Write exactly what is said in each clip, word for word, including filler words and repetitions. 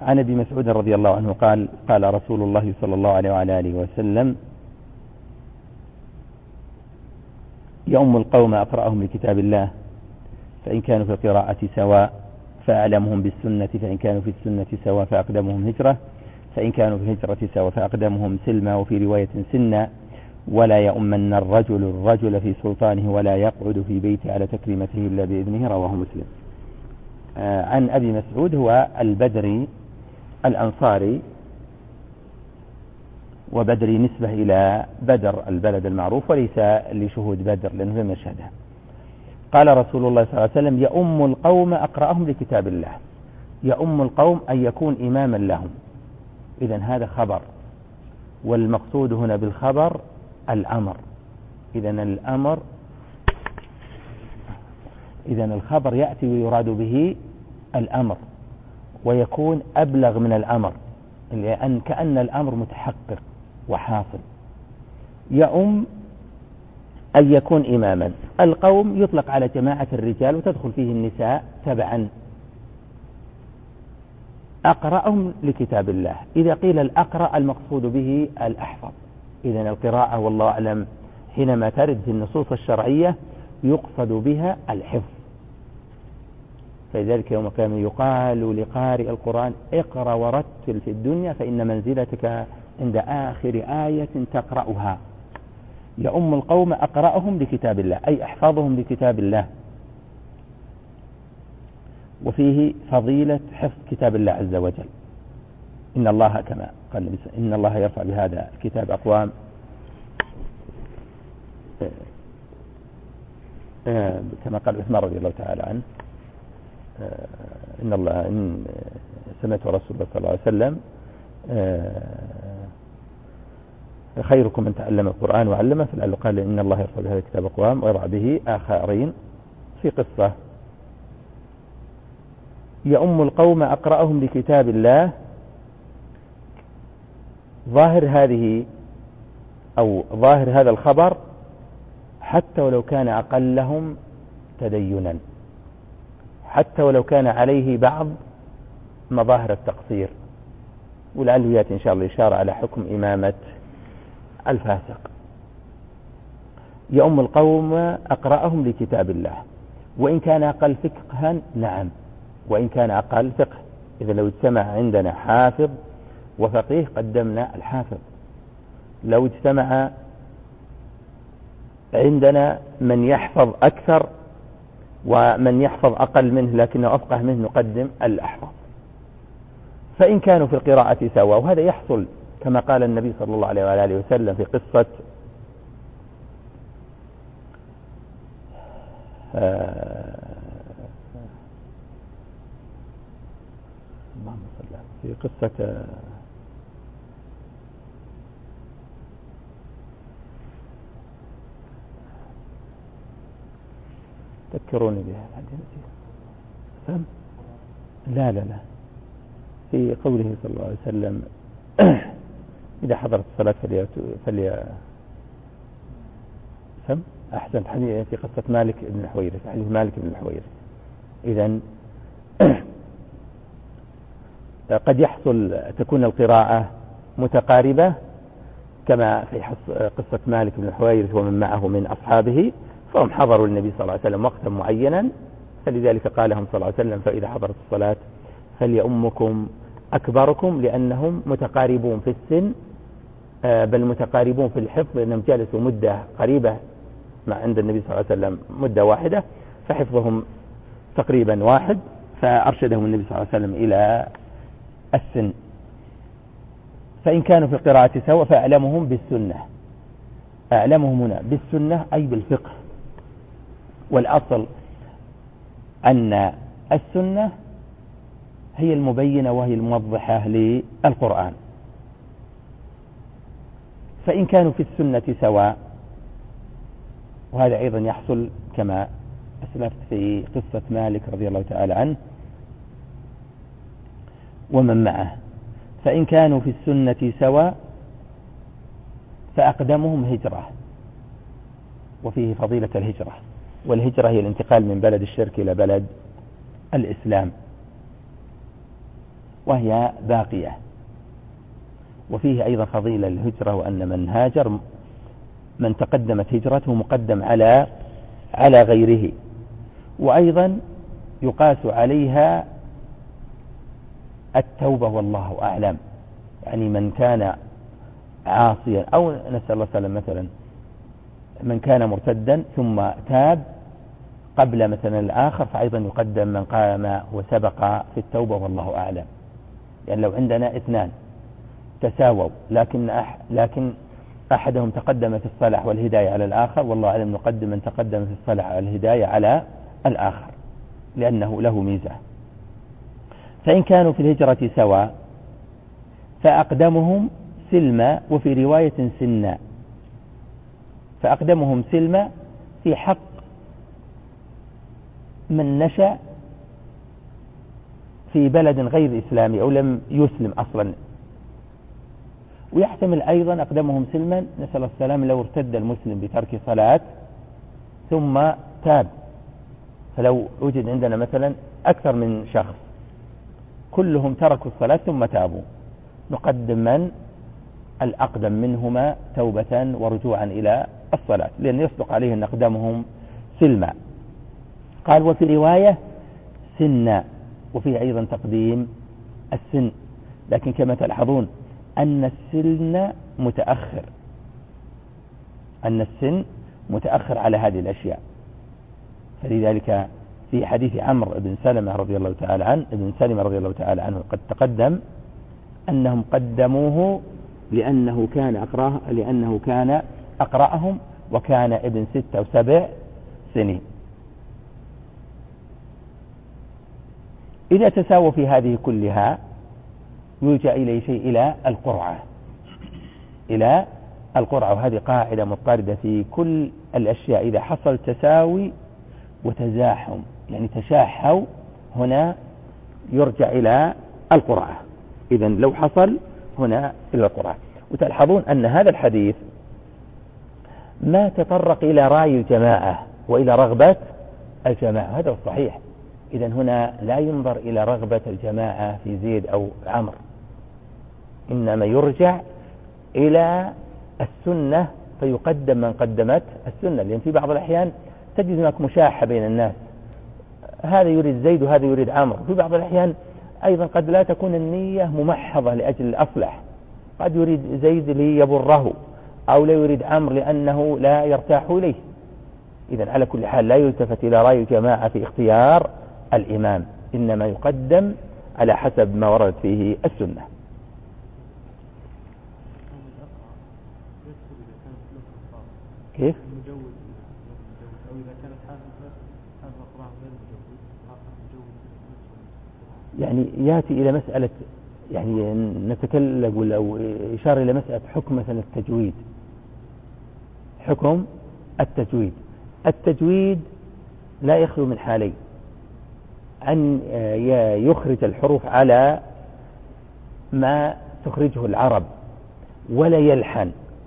عن ابي مسعود رضي الله عنه قال قال رسول الله صلى الله عليه وعلى آله وسلم يؤم القوم أقرأهم لكتاب الله فإن كانوا في القراءة سواء فأعلمهم بالسنة فإن كانوا في السنة سواء فأقدمهم هجرة فإن كانوا في الهجرة سواء فأقدمهم سلما وفي رواية سنا ولا يؤمن الرجل الرجل في سلطانه ولا يقعد في بيته على تكريمته إلا بإذنه. رواه مسلم. آه عن أبي مسعود هو البدري الأنصاري، وبدري نسبة إلى بدر البلد المعروف وليس لشهود بدر لأنه لم يشهدها. قال رسول الله صلى الله عليه وسلم يؤم القوم أقرأهم لكتاب الله. يؤم القوم أن يكون إماما لهم. إذن هذا خبر، والمقصود هنا بالخبر الأمر. إذن الأمر إذن الخبر يأتي ويراد به الأمر ويكون أبلغ من الأمر، لأن كأن الأمر متحقق وحاصل. يؤم أن يكون إماما. القوم يطلق على جماعة الرجال وتدخل فيه النساء تبعا. أقرأهم لكتاب الله. إذا قيل الأقرأ المقصود به الأحفظ. إذن القراءة والله أعلم حينما ترد في النصوص الشرعية يقصد بها الحفظ. فلذلك يوم القيامة يقال لقارئ القرآن اقرأ ورتل في الدنيا فإن منزلتك عند آخر آية تقرأها. يؤم القوم أقرأهم لكتاب الله أي أحفظهم لكتاب الله. وفيه فضيلة حفظ كتاب الله عز وجل. إن الله كما قال إن الله يرفع بهذا الكتاب أقوام كما قال عثمان رضي الله تعالى عنه إن الله إن سمعت رسول الله صلى الله عليه وسلم خيركم من تعلم القرآن وعلمه. فلعله قال إن الله يرفع بهذا الكتاب أقوام ويضع به آخرين. في قصة يؤم القوم أقرأهم لكتاب الله. ظاهر هذه أو ظاهر هذا الخبر حتى ولو كان أقلهم تدينا، حتى ولو كان عليه بعض مظاهر التقصير، ولعله يأتي إن شاء الله إشارة على حكم إمامة الفاسق. يؤم القوم أقرأهم لكتاب الله وإن كان أقل فقها. نعم، وإن كان أقل فقه. إذا لو اجتمع عندنا حافظ وفقيه قدمنا الحافظ. لو اجتمع عندنا من يحفظ أكثر ومن يحفظ أقل منه لكنه أفقه منه نقدم الأحفظ. فإن كانوا في القراءة سواء، وهذا يحصل كما قال النبي صلى الله عليه وآله وسلم في قصة في قصة تذكروني بها فهم؟ لا لا لا في قوله صلى الله عليه وسلم إذا حضرت الصلاة فلي فلي فهم؟ أحسنت حديث في قصة مالك بن الحويرث، حديث مالك بن الحويرث. إذن قد يحصل تكون القراءة متقاربة كما في قصة مالك بن الحويرث ومن معه من أصحابه، فهم حضروا النبي صلى الله عليه وسلم وقتا معينا، فلذلك قالهم صلى الله عليه وسلم فإذا حضرت الصلاة فليؤمكم أكبركم، لأنهم متقاربون في السن بل متقاربون في الحفظ، لأنهم جلسوا مدة قريبة مع عند النبي صلى الله عليه وسلم مدة واحدة، فحفظهم تقريبا واحد، فأرشدهم النبي صلى الله عليه وسلم إلى السن. فإن كانوا في القراءة سواء فأعلمهم بالسنة. أعلمهم هنا بالسنة أي بالفقه. والأصل أن السنة هي المبينة وهي الموضحة للقرآن. فإن كانوا في السنة سواء، وهذا أيضا يحصل كما أسلفت في قصة مالك رضي الله تعالى عنه ومن معه، فإن كانوا في السنة سواء فأقدمهم هجرة. وفيه فضيلة الهجرة، والهجرة هي الانتقال من بلد الشرك إلى بلد الإسلام. وهي باقية. وفيه أيضا فضيلة الهجرة، وأن من هاجر من تقدمت هجرته مقدم على على غيره. وأيضا يقاس عليها التوبة والله أعلم، يعني من كان عاصيا أو نسأل الله سلام مثلا من كان مرتدا ثم تاب قبل مثلا الآخر، فأيضا يقدم من قام وسبق في التوبة والله أعلم. يعني لو عندنا اثنان تساووا لكن أح لكن أحدهم تقدم في الصلاح والهداية على الآخر، والله أعلم نقدم من تقدم في الصلاح والهداية على الآخر لأنه له ميزة. فإن كانوا في الهجرة سواء فأقدمهم سلما، وفي رواية سنا، فأقدمهم سلما في حق من نشأ في بلد غير إسلامي أو لم يسلم أصلا. ويحتمل أيضا أقدمهم سلما نسأل السلام لو ارتد المسلم بترك صلاة ثم تاب، فلو وجد عندنا مثلا أكثر من شخص كلهم تركوا الصلاة ثم تابوا، نقدم من الأقدم منهما توبة ورجوعا إلى الصلاة، لأن يصدق عليه أن أقدمهم سلما. قال وفي رواية سنا، وفيه أيضا تقديم السن، لكن كما تلاحظون أن السن متأخر أن السن متأخر على هذه الأشياء. فلذلك في حديث عمرو بن سلمة رضي الله تعالى عنه ابن سلمة رضي الله تعالى عنه قد تقدم أنهم قدموه لأنه كان أقرأ لأنه كان أقرأهم وكان ابن ست أو سبع سنين. إذا تساووا في هذه كلها يلجأ إلى شيء إلى القرعة إلى القرعة وهذه قاعدة مضطردة في كل الأشياء. إذا حصل تساوي وتزاحم يعني تشاحوا هنا يرجع إلى القرعة. إذن لو حصل هنا إلى القرعة. وتلاحظون أن هذا الحديث ما تطرق إلى رأي الجماعة وإلى رغبة الجماعة، هذا الصحيح. إذن هنا لا ينظر إلى رغبة الجماعة في زيد أو عمرو، إنما يرجع إلى السنة فيقدم من قدمت السنة، لأن في بعض الأحيان تجد هناك مشاحة بين الناس، هذا يريد زيد وهذا يريد عمرو. في بعض الأحيان أيضا قد لا تكون النية ممحضة لأجل الأصلح، قد يريد زيد ليبره أو لا يريد عمرو لأنه لا يرتاح إليه. إذن على كل حال لا يلتفت إلى رأي الجماعة في اختيار الإمام، إنما يقدم على حسب ما وردت فيه السنة. كيف؟ يعني يأتي إلى مسألة، يعني نتكلم أو إشارة إلى مسألة حكم مثلا التجويد. حكم التجويد التجويد لا يخلو من حالين: أن يخرج الحروف على ما تخرجه العرب ولا يلحن،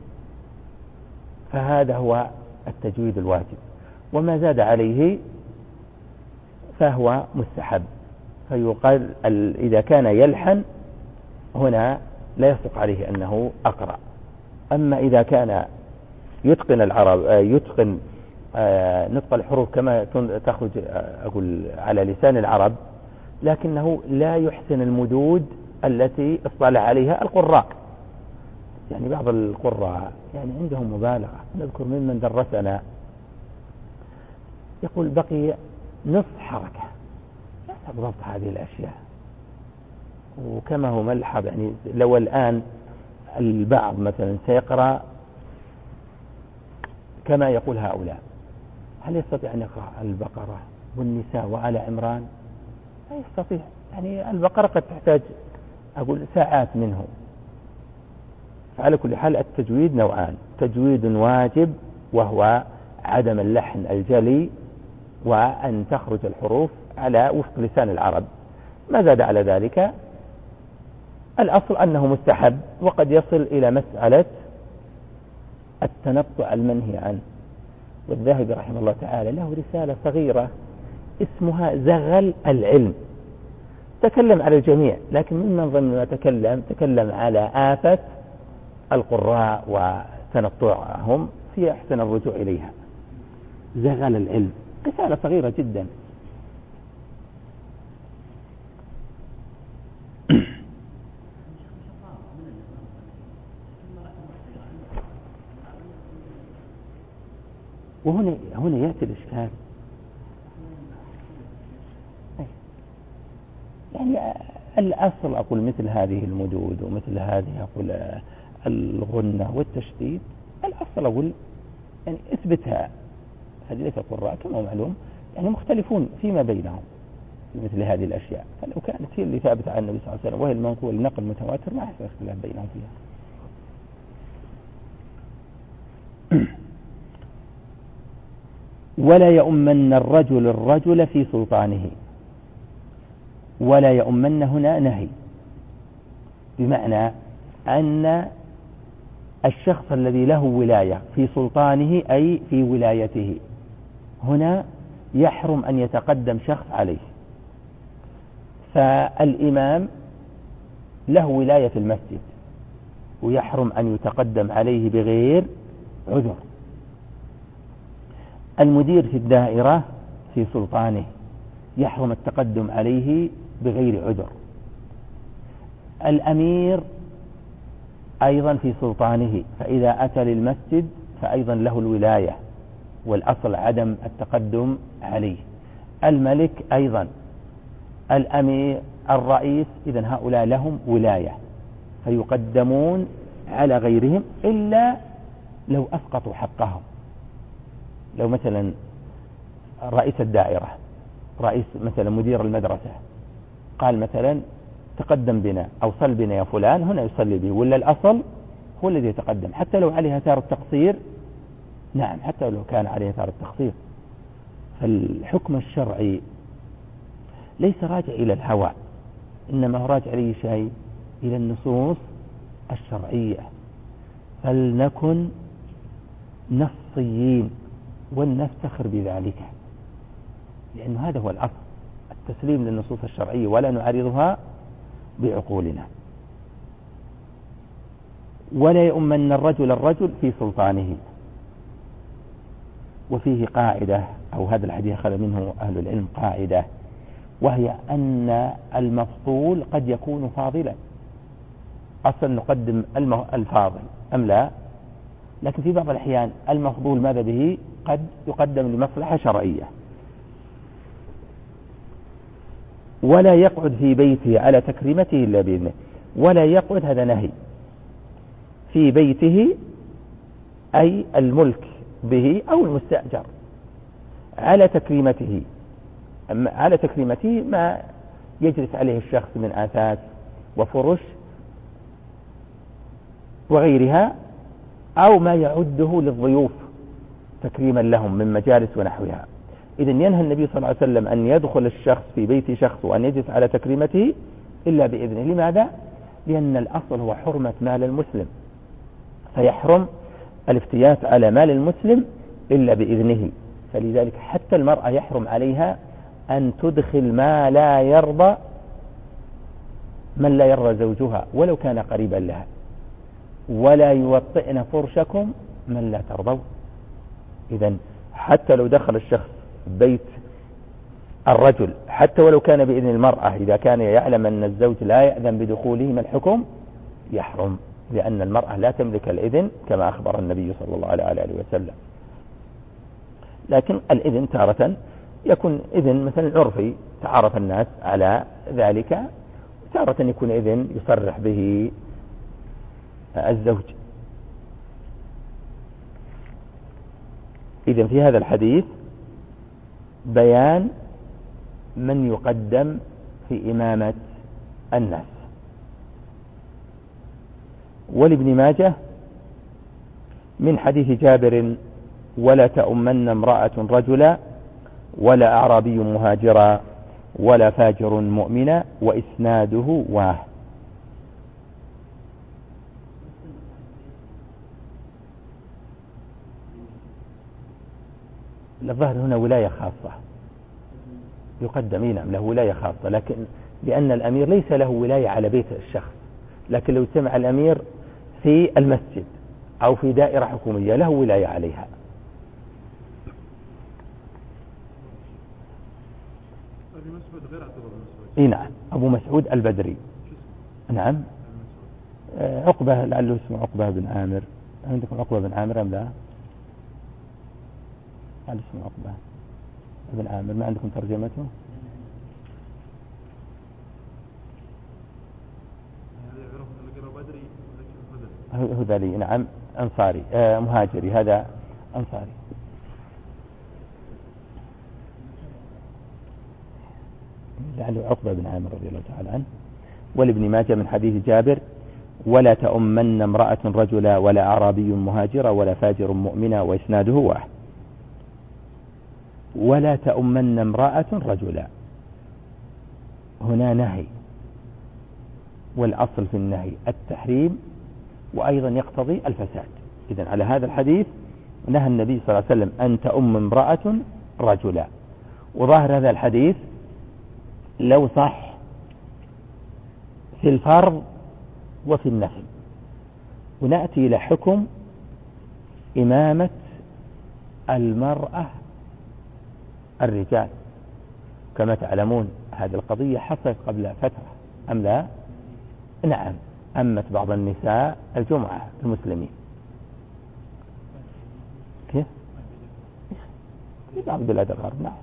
فهذا هو التجويد الواجب، وما زاد عليه فهو مستحب. فيقال إذا كان يلحن هنا لا يصدق عليه أنه أقرأ. أما إذا كان يتقن العرب يتقن نطق الحروف كما تخرج أقول على لسان العرب، لكنه لا يحسن المدود التي اصطلح عليها القراء. يعني بعض القراء يعني عندهم مبالغة. نذكر ممن درسنا يقول بقي نصف حركة، لا بالضبط هذه الأشياء. وكما هو ملحظ، يعني لو الآن البعض مثلا سيقرأ كما يقول هؤلاء، هل يستطيع أن يقرأ البقرة والنساء وآل عمران؟ لا يستطيع. يعني البقرة قد تحتاج أقول ساعات منه. فعلى كل حال التجويد نوعان: تجويد واجب وهو عدم اللحن الجلي، وأن تخرج الحروف على وفق لسان العرب. ما زاد على ذلك الأصل أنه مستحب، وقد يصل إلى مسألة التنطع المنهي عنه. والذهبي رحمه الله تعالى له رسالة صغيرة اسمها زغل العلم، تكلم على الجميع، لكن ممن ضمن ما تكلم تكلم على آفة القراء وتنطعهم في أحسن الرجوع إليها، زغل العلم، رسالة صغيرة جدا. وهنا هنا يأتي الإشكال، يعني الأصل أقول مثل هذه المدود ومثل هذه أقول الغنة والتشديد، الأصل أقول يعني اثبتها. هذه القراء كما هو معلوم يعني مختلفون فيما بينهم في مثل هذه الأشياء، فلو كانت هي اللي ثابتة عن النبي صلى الله عليه وسلم وهي المنقول نقل متواتر ما يحصل اختلاف بينهم فيها. ولا يؤمن الرجل الرجل في سلطانه. ولا يؤمن هنا نهي، بمعنى أن الشخص الذي له ولاية في سلطانه أي في ولايته هنا يحرم أن يتقدم شخص عليه. فالإمام له ولاية في المسجد ويحرم أن يتقدم عليه بغير عذر. المدير في الدائرة في سلطانه يحرم التقدم عليه بغير عذر. الأمير أيضا في سلطانه، فإذا أتى للمسجد فأيضا له الولاية والأصل عدم التقدم عليه. الملك أيضا، الأمير، الرئيس، إذن هؤلاء لهم ولاية فيقدمون على غيرهم إلا لو أسقطوا حقهم. لو مثلا رئيس الدائرة، رئيس مثلا مدير المدرسة قال مثلا تقدم بنا أو صل بنا يا فلان، هنا يصلي به، ولا الأصل هو الذي يتقدم حتى لو عليه آثار التقصير. نعم، حتى لو كان عليه آثار التقصير. فالحكم الشرعي ليس راجع إلى الهوى، إنما هو راجع إلى شيء إلى النصوص الشرعية. فلنكن نصيين ولنفتخر بذلك، لأن هذا هو الأصل، التسليم للنصوص الشرعية ولا نعارضها بعقولنا. ولا يؤمن الرجل الرجل في سلطانه. وفيه قاعدة، أو هذا الحديث أخذ منه أهل العلم قاعدة، وهي أن المفضول قد يكون فاضلا. أصلا نقدم الفاضل أم لا، لكن في بعض الأحيان المفضول ماذا به قد يقدم لمصلحة شرعية. ولا يقعد في بيته على تكريمته إلا بإذنه. ولا يقعد هذا نهي في بيته، أي الملك به أو المستأجر، على تكريمته. على تكريمته ما يجلس عليه الشخص من آثاث وفرش وغيرها، أو ما يعده للضيوف تكريما لهم من مجالس ونحوها. إذن ينهى النبي صلى الله عليه وسلم أن يدخل الشخص في بيت شخص وأن يجلس على تكريمته إلا بإذنه. لماذا؟ لأن الأصل هو حرمة مال المسلم، فيحرم الافتيات على مال المسلم إلا بإذنه. فلذلك حتى المرأة يحرم عليها أن تدخل ما لا يرضى من لا يرضى زوجها ولو كان قريبا لها. ولا يوطئن فرشكم من لا ترضوا. إذن حتى لو دخل الشخص بيت الرجل حتى ولو كان بإذن المرأة، إذا كان يعلم أن الزوج لا يأذن بدخوله، ما الحكم؟ يحرم، لأن المرأة لا تملك الإذن كما أخبر النبي صلى الله عليه وسلم. لكن الإذن تارة يكون إذن مثلا عرفي تعرف الناس على ذلك، تارة يكون إذن يصرح به الزوج. إذن في هذا الحديث بيان من يقدم في إمامة الناس. ولابن ماجه من حديث جابر: ولا تؤمن امرأة رجلا ولا أعرابي مهاجرا ولا فاجر مؤمنا، وإسناده واه. الظاهر هنا ولاية خاصة يقدم، نعم له ولاية خاصة، لكن لأن الأمير ليس له ولاية على بيت الشخص، لكن لو اجتمع الأمير في المسجد أو في دائرة حكومية له ولاية عليها. إيه نعم، أبو مسعود البدري. نعم، عقبة، لعله اسمه عقبة بن عامر. عندكم عقبة بن عامر أم لا؟ لعله اسمه عقبة بن عامر، ما عندكم ترجمته؟ هذلي نعم، أنصاري، آه مهاجري، هذا أنصاري. لعله عقبة بن عامر رضي الله تعالى عنه. ولابن ماجه من حديث جابر: ولا تؤمن امرأة رجلا ولا أعرابي مهاجرا ولا فاجر مؤمنا، وإسناده واحد. ولا تؤمن امرأة رجلا، هنا نهي، والأصل في النهي التحريم، وأيضا يقتضي الفساد. إذن على هذا الحديث نهى النبي صلى الله عليه وسلم أن تؤم امرأة رجلا. وظاهر هذا الحديث لو صح في الفرض وفي النفل. ونأتي إلى حكم إمامة المرأة الرجال. كما تعلمون هذه القضية حصلت قبل فترة أم لا؟ نعم، أمت بعض النساء الجمعة المسلمين. كيف؟ في بعض بلاد الغرب. نعم.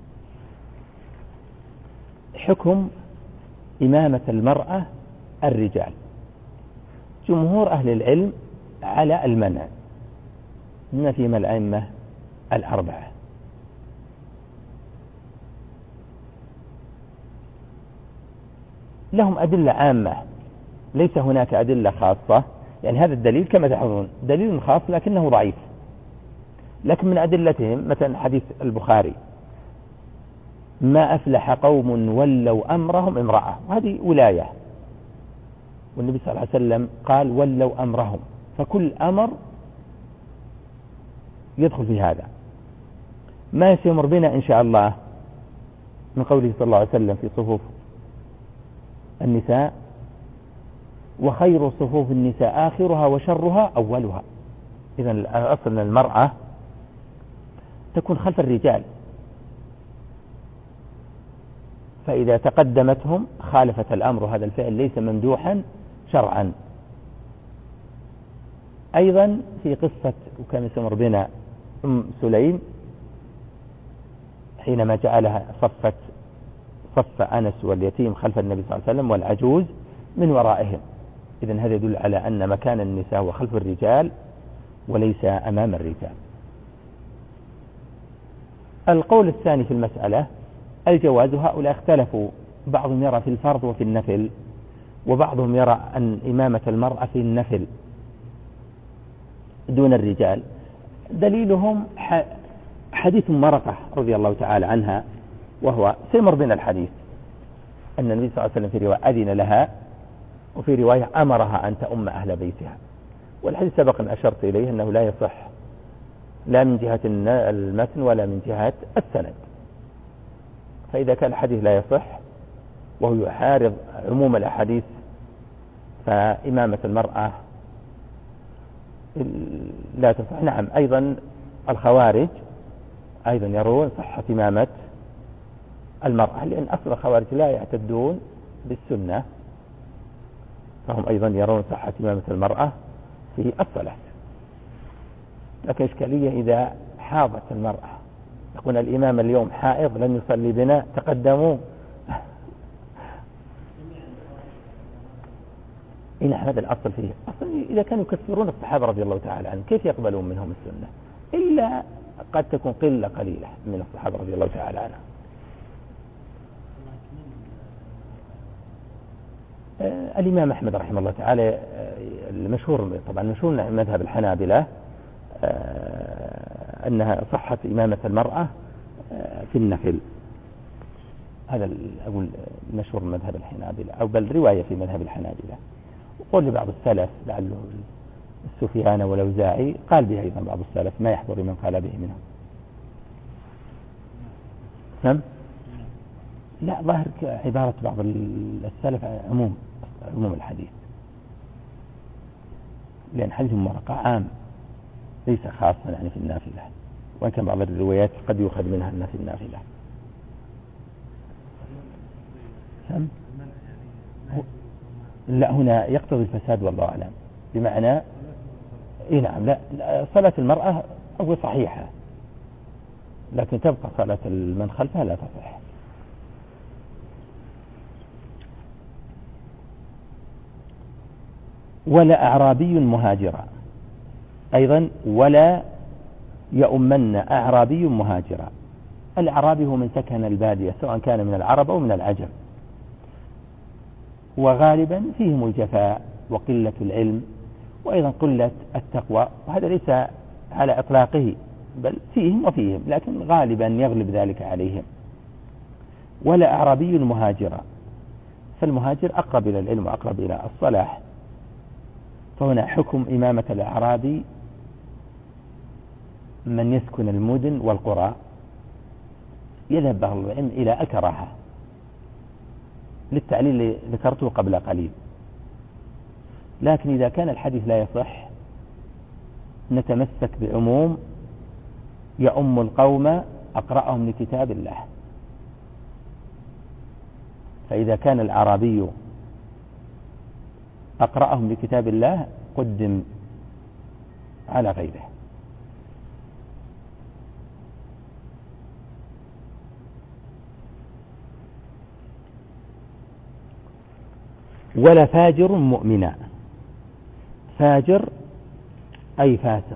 حكم إمامة المرأة الرجال، جمهور أهل العلم على المنع، بما فيهم الأئمة الأربعة. لهم أدلة عامة، ليس هناك أدلة خاصة. يعني هذا الدليل كما تحضرون دليل خاص لكنه ضعيف. لكن من أدلتهم مثلا حديث البخاري: ما أفلح قوم ولوا أمرهم امرأة، وهذه ولاية، والنبي صلى الله عليه وسلم قال ولوا أمرهم، فكل أمر يدخل في هذا. ما سيمر بنا إن شاء الله من قوله صلى الله عليه وسلم في صفوف النساء: وخير صفوف النساء آخرها وشرها أولها. إذن أصل المرأة تكون خلف الرجال، فإذا تقدمتهم خالفت الأمر، هذا الفعل ليس ممدوحا شرعا. أيضا في قصة وكان يسمر بنا أم سليم حينما جعلها صفت صف أنس واليتيم خلف النبي صلى الله عليه وسلم والعجوز من ورائهم. إذن هذا يدل على أن مكان النساء هو خلف الرجال وليس أمام الرجال. القول الثاني في المسألة الجواز. هؤلاء اختلفوا، بعضهم يرى في الفرض وفي النفل، وبعضهم يرى أن إمامة المرأة في النفل دون الرجال. دليلهم حديث مرقة رضي الله تعالى عنها، وهو سيمر بنا الحديث أن النبي صلى الله عليه وسلم في رواية أذن لها، وفي رواية أمرها أن تؤم أهل بيتها. والحديث سبق أن أشرت إليه أنه لا يصح لا من جهة المتن ولا من جهة السند. فإذا كان الحديث لا يصح وهو يحارب عموم الأحاديث، فإمامة المرأة لا تصح. نعم، أيضا الخوارج أيضا يرون صحة إمامة المرأة، لأن أصل الخوارج لا يعتدون بالسنة، فهم أيضا يرون صحة إمامة المرأة في الصلاة. لكن إشكالية إذا حاضت المرأة، يقول الإمام اليوم حائض لن يصلي بنا، تقدموا. إن هذا الأصل فيه أصلا إذا كانوا يكفرون الصحابة رضي الله تعالى عنهم كيف يقبلون منهم السنة؟ إلا قد تكون قلة قليلة من الصحابة رضي الله تعالى عنهم. آه الإمام أحمد رحمه الله تعالى، آه المشهور طبعا مشهور مذهب الحنابلة آه أنها صحة إمامة المرأة آه في النفل. هذا أقول مشهور مذهب الحنابلة، أو بل رواية في مذهب الحنابلة. وقول لبعض السلف لعله السفيان والأوزاعي قال به أيضا بعض السلف، ما يحضر من قال به منهم. نعم، لا، ظاهر عبارة بعض السلف عموم عموم الحديث، لأن حديث المرقة عام ليس خاصا يعني في النافلة، وإن كان بعض الروايات قد يؤخذ منها الناس النافلة. سم؟ لا، هنا يقتضي الفساد والله أعلم، بمعنى إيه نعم، لا, لا صلاة المرأة أو صحيحة، لكن تبقى صلاة من خلفها لا تصح. ولا أعرابي مهاجرا، أيضا ولا يؤمن أعرابي مهاجرا. الأعرابي هو من سكن البادية سواء كان من العرب أو من العجم، وغالبا فيهم الجفاء وقلة العلم وأيضا قلة التقوى، وهذا ليس على إطلاقه، بل فيهم وفيهم، لكن غالبا يغلب ذلك عليهم. ولا أعرابي مهاجرا، فالمهاجر أقرب إلى العلم وأقرب إلى الصلاح، فهنا حكم إمامة الأعرابي من يسكن المدن والقرى، يذهب بعض العلم إلى الكراهة للتعليل اللي ذكرته قبل قليل. لكن إذا كان الحديث لا يصح نتمسك بعموم يؤم القوم أقرأهم لكتاب الله، فإذا كان الأعرابي أقرأهم لكتاب الله قدم على غيره. ولا فاجر مؤمنا، فاجر أي فاسق،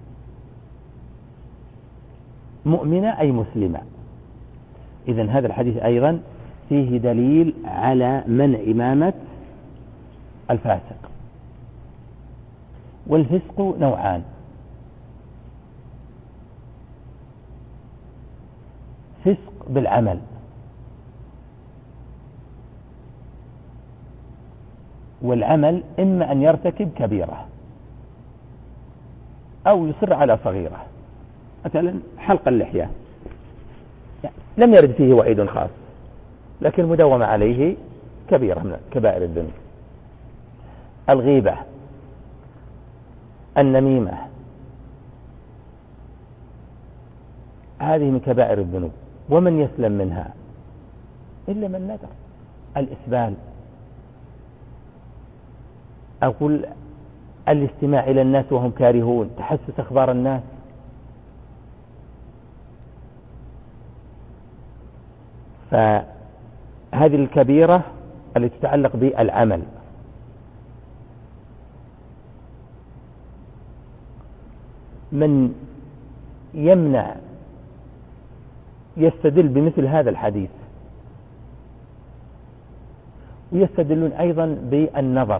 مؤمنا أي مسلما. إذن هذا الحديث أيضا فيه دليل على منع إمامة الفاسق. والفسق نوعان: فسق بالعمل، والعمل إما أن يرتكب كبيرة أو يصر على صغيرة، مثلا حلق اللحية يعني لم يرد فيه وعيد خاص، لكن مدوم عليه كبيرة من كبائر الذنوب. الغيبة، النميمة، هذه من كبائر الذنوب، ومن يسلم منها إلا من ندر. الإسبال، أقول الاستماع إلى الناس وهم كارهون، تحسس أخبار الناس، فهذه الكبيرة التي تتعلق بالعمل. من يمنع يستدل بمثل هذا الحديث، ويستدلون أيضا بالنظر،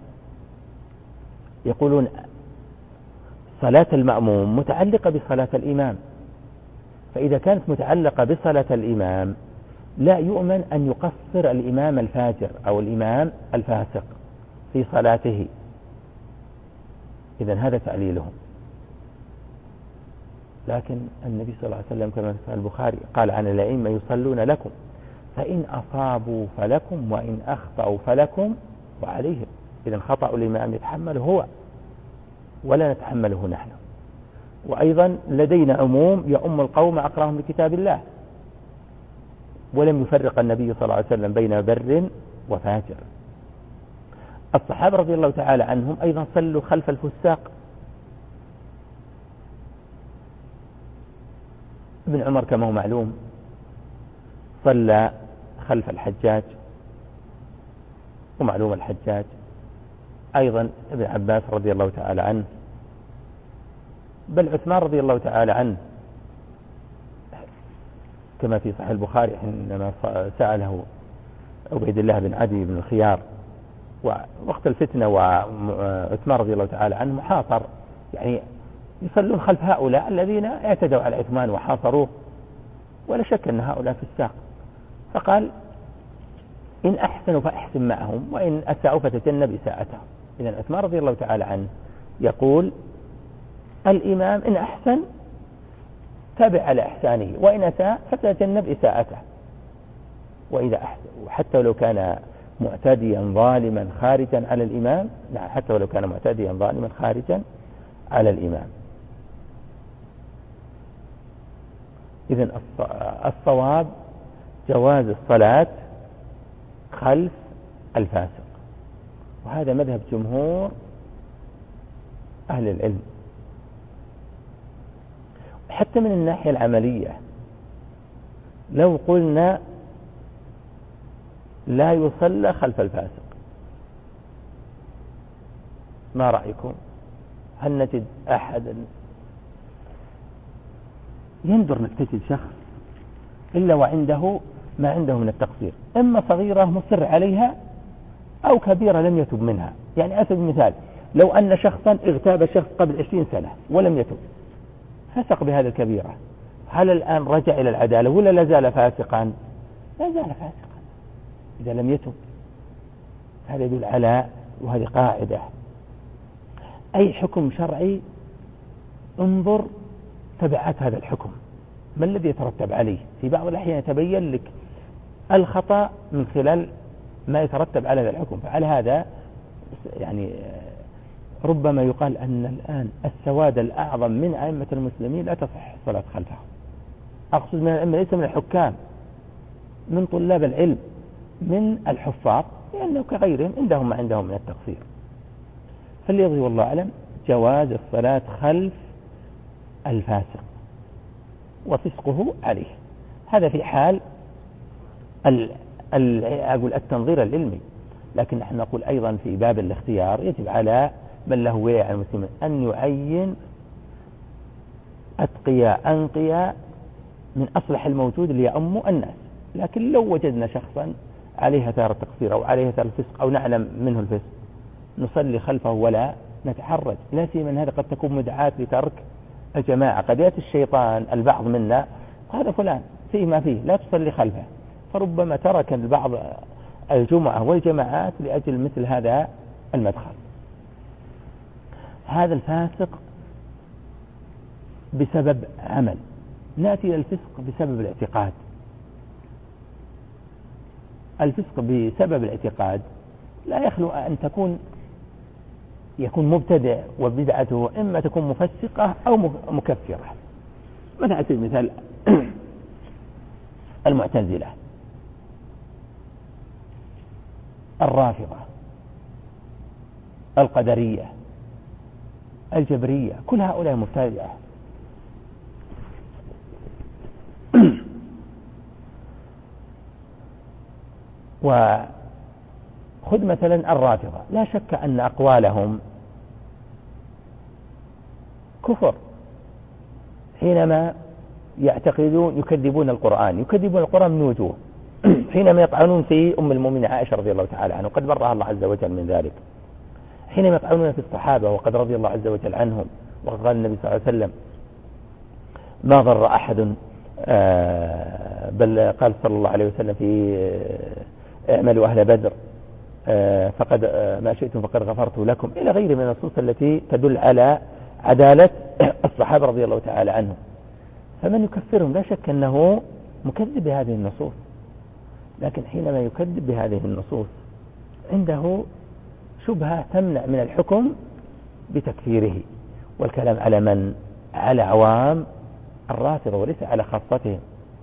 يقولون صلاة المأموم متعلقة بصلاة الإمام، فإذا كانت متعلقة بصلاة الإمام لا يؤمن أن يقصر الإمام الفاجر أو الإمام الفاسق في صلاته. إذن هذا تعليلهم. لكن النبي صلى الله عليه وسلم كما في البخاري قال عن الأئمة يصلون لكم فإن أصابوا فلكم وإن أخطأوا فلكم وعليهم. إذن خطأ الإمام يتحمله هو ولا نتحمله نحن. وأيضا لدينا عموم يؤم القوم أقرأهم لكتاب الله، ولم يفرق النبي صلى الله عليه وسلم بين بر وفاجر. الصحابة رضي الله تعالى عنهم أيضا صلوا خلف الفساق. ابن عمر كما هو معلوم صلى خلف الحجاج، ومعلوم الحجاج. أيضا ابن عباس رضي الله تعالى عنه، بل عثمان رضي الله تعالى عنه كما في صحيح البخاري حينما سأله عبيد الله بن عدي بن الخيار وقت الفتنة، وعثمان رضي الله تعالى عنه محاصر، يعني يصلون خلف هؤلاء الذين اعتدوا على عثمان وحاصروه، ولا شك أن هؤلاء في الساق. فقال إن أحسنوا فأحسن معهم، وإن أساءوا فتجنب إساءتهم. إذن عثمان رضي الله تعالى عنه يقول الإمام إن أحسن تابع على إحسانه، وإن أساء فتجنب إساءته. وإذا حتى لو كان معتديا ظالما خارجا على الإمام، نعم حتى ولو كان معتديا ظالما خارجا على الإمام. إذن الصواب جواز الصلاة خلف الفاسق، وهذا مذهب جمهور أهل العلم. حتى من الناحية العملية لو قلنا لا يصلى خلف الفاسق، ما رأيكم؟ هل نجد أحدا؟ يندر انك تجد شخص إلا وعنده ما عنده من التقصير، إما صغيرة مصر عليها أو كبيرة لم يتب منها. يعني أسد مثال، لو أن شخصا اغتاب شخص قبل عشرين سنة ولم يتب، فسق بهذا الكبيرة، هل الآن رجع إلى العدالة ولا لازال فاسقا؟ لازال فاسقا إذا لم يتب. هذا يدل على، وهذه قاعدة، أي حكم شرعي انظر تبعات هذا الحكم، ما الذي يترتب عليه. في بعض الأحيان يتبين لك الخطأ من خلال ما يترتب على هذا الحكم. فعلى هذا يعني ربما يقال أن الآن السواد الأعظم من أئمة المسلمين لا تصح الصلاة خلفهم. أقصد من الأئمة ليس من الحكام، من طلاب العلم، من الحفاظ، لأنه كغيرهم عندهم ما عندهم من التقصير. فليظهر والله أعلم جواز الصلاة خلف الفاسق وفسقه عليه. هذا في حال أقول التنظير العلمي، لكن نحن نقول أيضا في باب الاختيار يجب على من له وعي على المسلمين أن يعين أتقياء أنقياء من أصلح الموجود ليأموا الناس. لكن لو وجدنا شخصا عليه أثار التقصير أو عليه أثار الفسق أو نعلم منه الفسق نصلي خلفه ولا نتحرج، لا سيما أن هذا قد تكون مدعاة لترك الجماعة. قد يأتي الشيطان البعض منا هذا فلان فيه ما فيه لا تصلي خلفه، فربما ترك البعض الجمعة والجماعات لأجل مثل هذا المدخل. هذا الفاسق بسبب عمل. نأتي إلى الفسق بسبب الاعتقاد. الفسق بسبب الاعتقاد لا يخلو أن تكون يكون مبتدع وبدعته إما تكون مفسقة أو مكفرة. مثلا على سبيل المثال المعتزلة، الرافضة، القدرية، الجبرية، كل هؤلاء مبتدعة. وخذ مثلا الرافضة، لا شك أن أقوالهم كفر حينما يعتقدون يكذبون القرآن، يكذبون القرآن من وجوه. حينما يطعنون في أم المؤمنين عائشة رضي الله تعالى عنها وقد برأها الله عز وجل من ذلك، حينما يطعنون في الصحابة وقد رضي الله عز وجل عنهم، وقد قال النبي صلى الله عليه وسلم ما ضر أحد، بل قال صلى الله عليه وسلم في اعملوا أهل بدر فقد ما شئتم فقد غفرت لكم، إلى غير من النصوص التي تدل على عدالة الصحابة رضي الله تعالى عنهم. فمن يكفرهم لا شك أنه مكذب بهذه النصوص، لكن حينما يكذب بهذه النصوص عنده شبهة تمنع من الحكم بتكفيره، والكلام على من؟ على عوام الرافضة وليس على خاصتهم.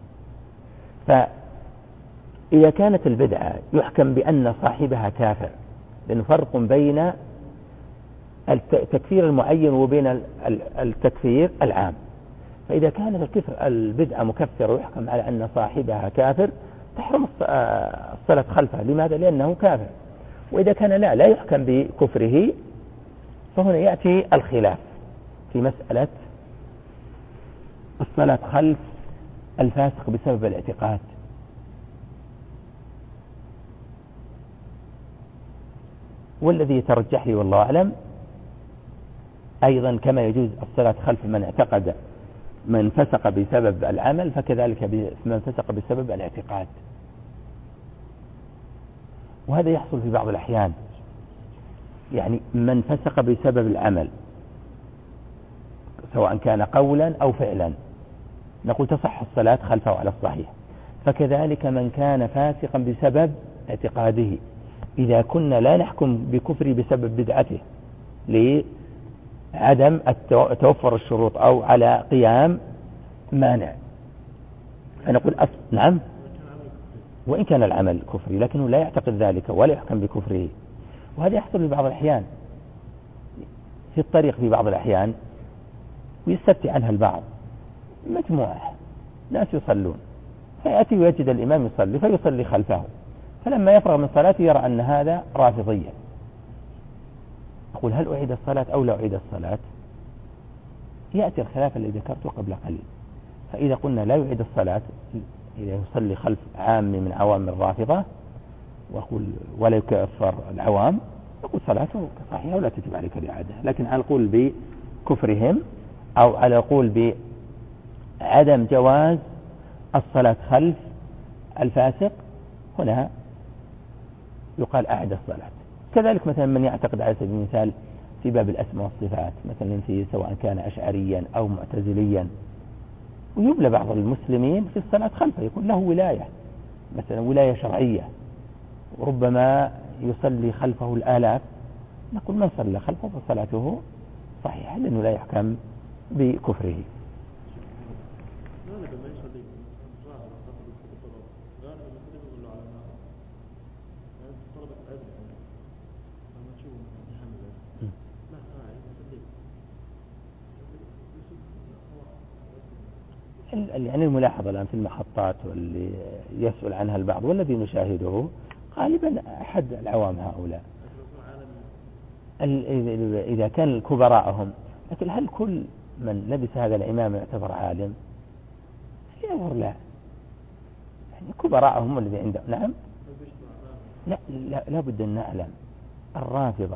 فإذا كانت البدعة يحكم بأن صاحبها كافر، لأنه فرق بين التكفير المعين وبين التكفير العام. فإذا كانت الكفر البدعة مكفرة ويحكم على أن صاحبها كافر تحرم الصلاة خلفه. لماذا؟ لأنه كافر. وإذا كان لا لا يحكم بكفره، فهنا يأتي الخلاف في مسألة الصلاة خلف الفاسق بسبب الاعتقاد. والذي يترجح لي والله أعلم أيضا كما يجوز الصلاة خلف من اعتقد من فسق بسبب العمل، فكذلك من فسق بسبب الاعتقاد. وهذا يحصل في بعض الأحيان، يعني من فسق بسبب العمل سواء كان قولا أو فعلا نقول تصح الصلاة خلفه على الصحيح، فكذلك من كان فاسقا بسبب اعتقاده، إذا كنا لا نحكم بكفر بسبب بدعته لعدم توفر الشروط أو على قيام مانع، فنقول أصل نعم، وإن كان العمل كفري لكنه لا يعتقد ذلك ولا يحكم بكفره. وهذا يحصل في بعض الأحيان في الطريق، في بعض الأحيان ويستفتي عنها البعض، مجموعة ناس يصلون فيأتي ويجد الإمام يصلي فيصلي خلفه، فلما يفرغ من صلاته يرى أن هذا رافضيا، أقول هل أعيد الصلاة أو لا أعيد الصلاة؟ يأتي الخلاف الذي ذكرته قبل قليل. فإذا قلنا لا يعيد الصلاة إذا يصلي خلف عام من عوام الرافضة وأقول ولا يكفر العوام، نقول صلاته صحيحة ولا تجب عليك الإعادة. لكن على القول بكفرهم أو على القول بعدم جواز الصلاة خلف الفاسق هنا يقال أعد الصلاة. كذلك مثلا من يعتقد على سبيل المثال في باب الأسماء والصفات، مثلا في سواء كان أشعريا أو معتزليا، ويبلى بعض المسلمين في الصلاة خلفه، يكون له ولاية مثلا ولاية شرعية وربما يصلي خلفه الآلاف، نقول من صلى خلفه فصلاته صحيحة لأنه لا يحكم بكفره. يعني الملاحظة الآن في المحطات واللي يسأل عنها البعض والذي نشاهده غالبا أحد العوام هؤلاء إذا كان كبراءهم، لكن هل كل من لبس هذا الإمام يعتبر عالم؟ يظهر لا، يعني كبراءهم الذي عندهم. نعم لا, لا, لا بد أن نعلم الرافضة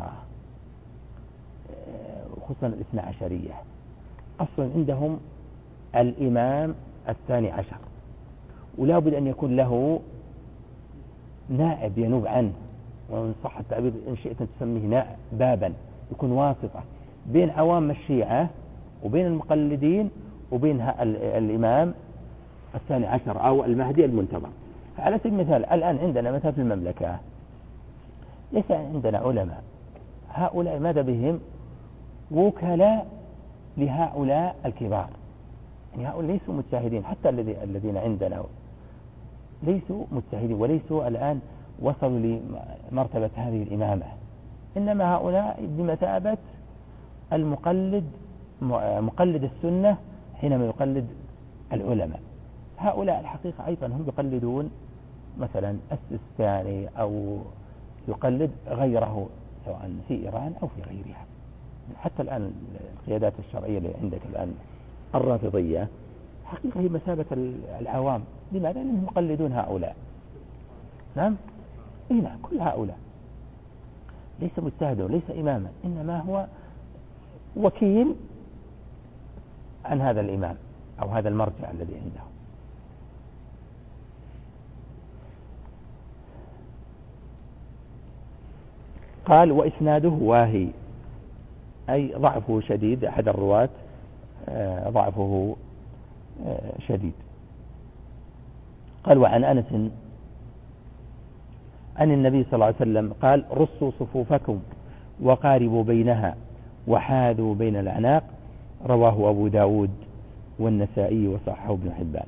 خصوصا الاثنى عشرية أصلا عندهم الإمام الثاني عشر، ولا بد أن يكون له نائب ينوب عنه، وإن صح التعبير إن شئت تسميه نائب بابا، يكون واسطة بين عوام الشيعة وبين المقلدين وبين الإمام الثاني عشر أو المهدي المنتظر. على سبيل المثال الآن عندنا مثلا في المملكة ليس عندنا علماء، هؤلاء ماذا بهم؟ وكلاء لهؤلاء الكبار، يعني هؤلاء ليسوا مجتهدين، حتى الذين عندنا ليسوا مجتهدين وليسوا الآن وصلوا لمرتبة هذه الإمامة، إنما هؤلاء بمثابة المقلد مقلد السنة حينما يقلد العلماء. هؤلاء الحقيقة أيضا هم يقلدون مثلا السيستاني أو يقلد غيره سواء في إيران أو في غيرها. حتى الآن القيادات الشرعية اللي عندك الآن الرافضية حقيقة هي مثابة العوام. لماذا؟ لأنهم يقلدون هؤلاء. نعم إيه نعم كل هؤلاء ليس مجتهدا وليس إماما، إنما هو وكيل عن هذا الإمام أو هذا المرجع الذي عنده. قال وإسناده واهي أي ضعفه شديد، أحد الرواة ضعفه شديد. قال وعن أنس عن النبي صلى الله عليه وسلم قال رصوا صفوفكم وقاربوا بينها وحاذوا بين الأعناق، رواه أبو داود والنسائي وصححه ابن حبان.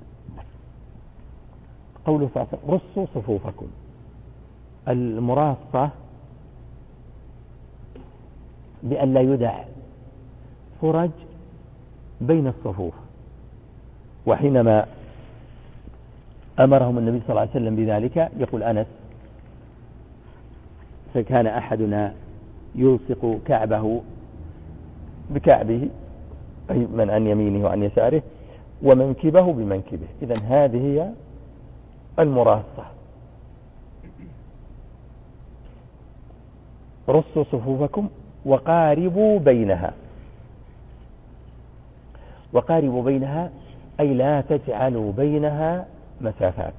قوله صلى الله عليه وسلم رصوا صفوفكم، المراصة بأن لا يدع فرج بين الصفوف، وحينما أمرهم النبي صلى الله عليه وسلم بذلك يقول أنس فكان أحدنا يلصق كعبه بكعبه أي من عن يمينه وعن يساره ومنكبه بمنكبه. إذن هذه هي المراصة. رصوا صفوفكم وقاربوا بينها، وقاربوا بينها أي لا تجعلوا بينها مسافات.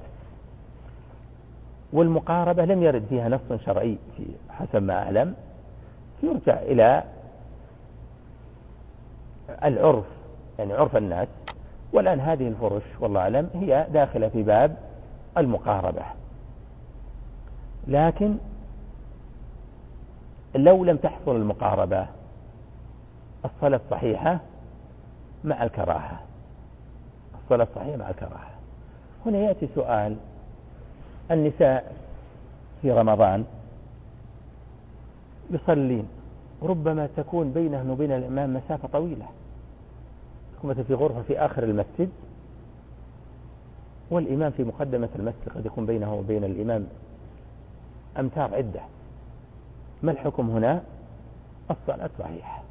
والمقاربة لم يرد فيها نص شرعي في حسب ما أعلم، يرجع إلى العرف، يعني عرف الناس والآن هذه الفرش والله أعلم هي داخلة في باب المقاربة، لكن لو لم تحصل المقاربة الصلاة صحيحة مع الكراهة، الصلاة صحيحة مع الكراهة. هنا يأتي سؤال: النساء في رمضان يصلين ربما تكون بينهن وبين الإمام مسافة طويلة، مثل في غرفة في آخر المسجد والإمام في مقدمة المسجد، قد يكون بينه وبين الإمام أمتار عدة. ما الحكم هنا؟ الصلاة صحيحة.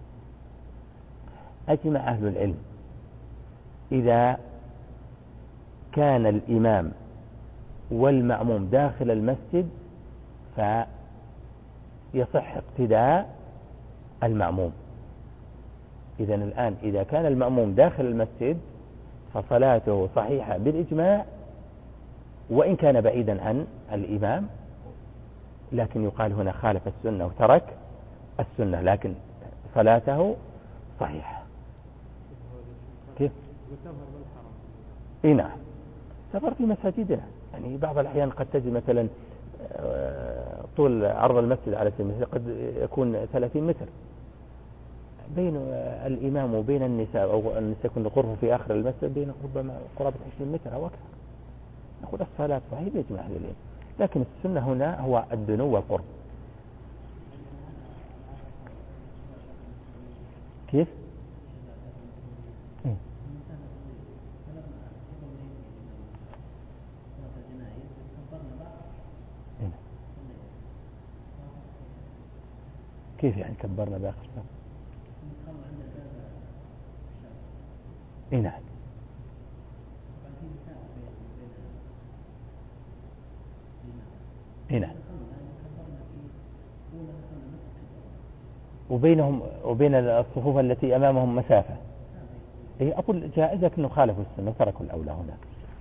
أجمع أهل العلم إذا كان الإمام والمأموم داخل المسجد فيصح اقتداء المأموم. إذا الآن إذا كان المأموم داخل المسجد فصلاته صحيحة بالإجماع، وإن كان بعيدا عن الإمام، لكن يقال هنا خالف السنة وترك السنة، لكن صلاته صحيحة. كيف؟ إيه نعم، سفر في مساجدنا، يعني بعض الأحيان قد تجد مثلا طول عرض المسجد على سبيل المثال قد يكون ثلاثين متر بين الإمام وبين النساء، أو النساء يكون الغرفة في آخر المسجد بين ربما قرابة عشرين متر أو أكثر، نقول الصلاة صحيحة بإجماع أهل العلم، لكن السنة هنا هو الدنو والقرب. كيف؟ إيه؟ إيه؟ كيف يعني كبرنا بآخر صف؟ إيه نعم. إيه نعم. وبينهم وبين الصفوف التي أمامهم مسافة. إيه أقول جائز، لكنه خالفوا السنة وتركوا الأولى هنا.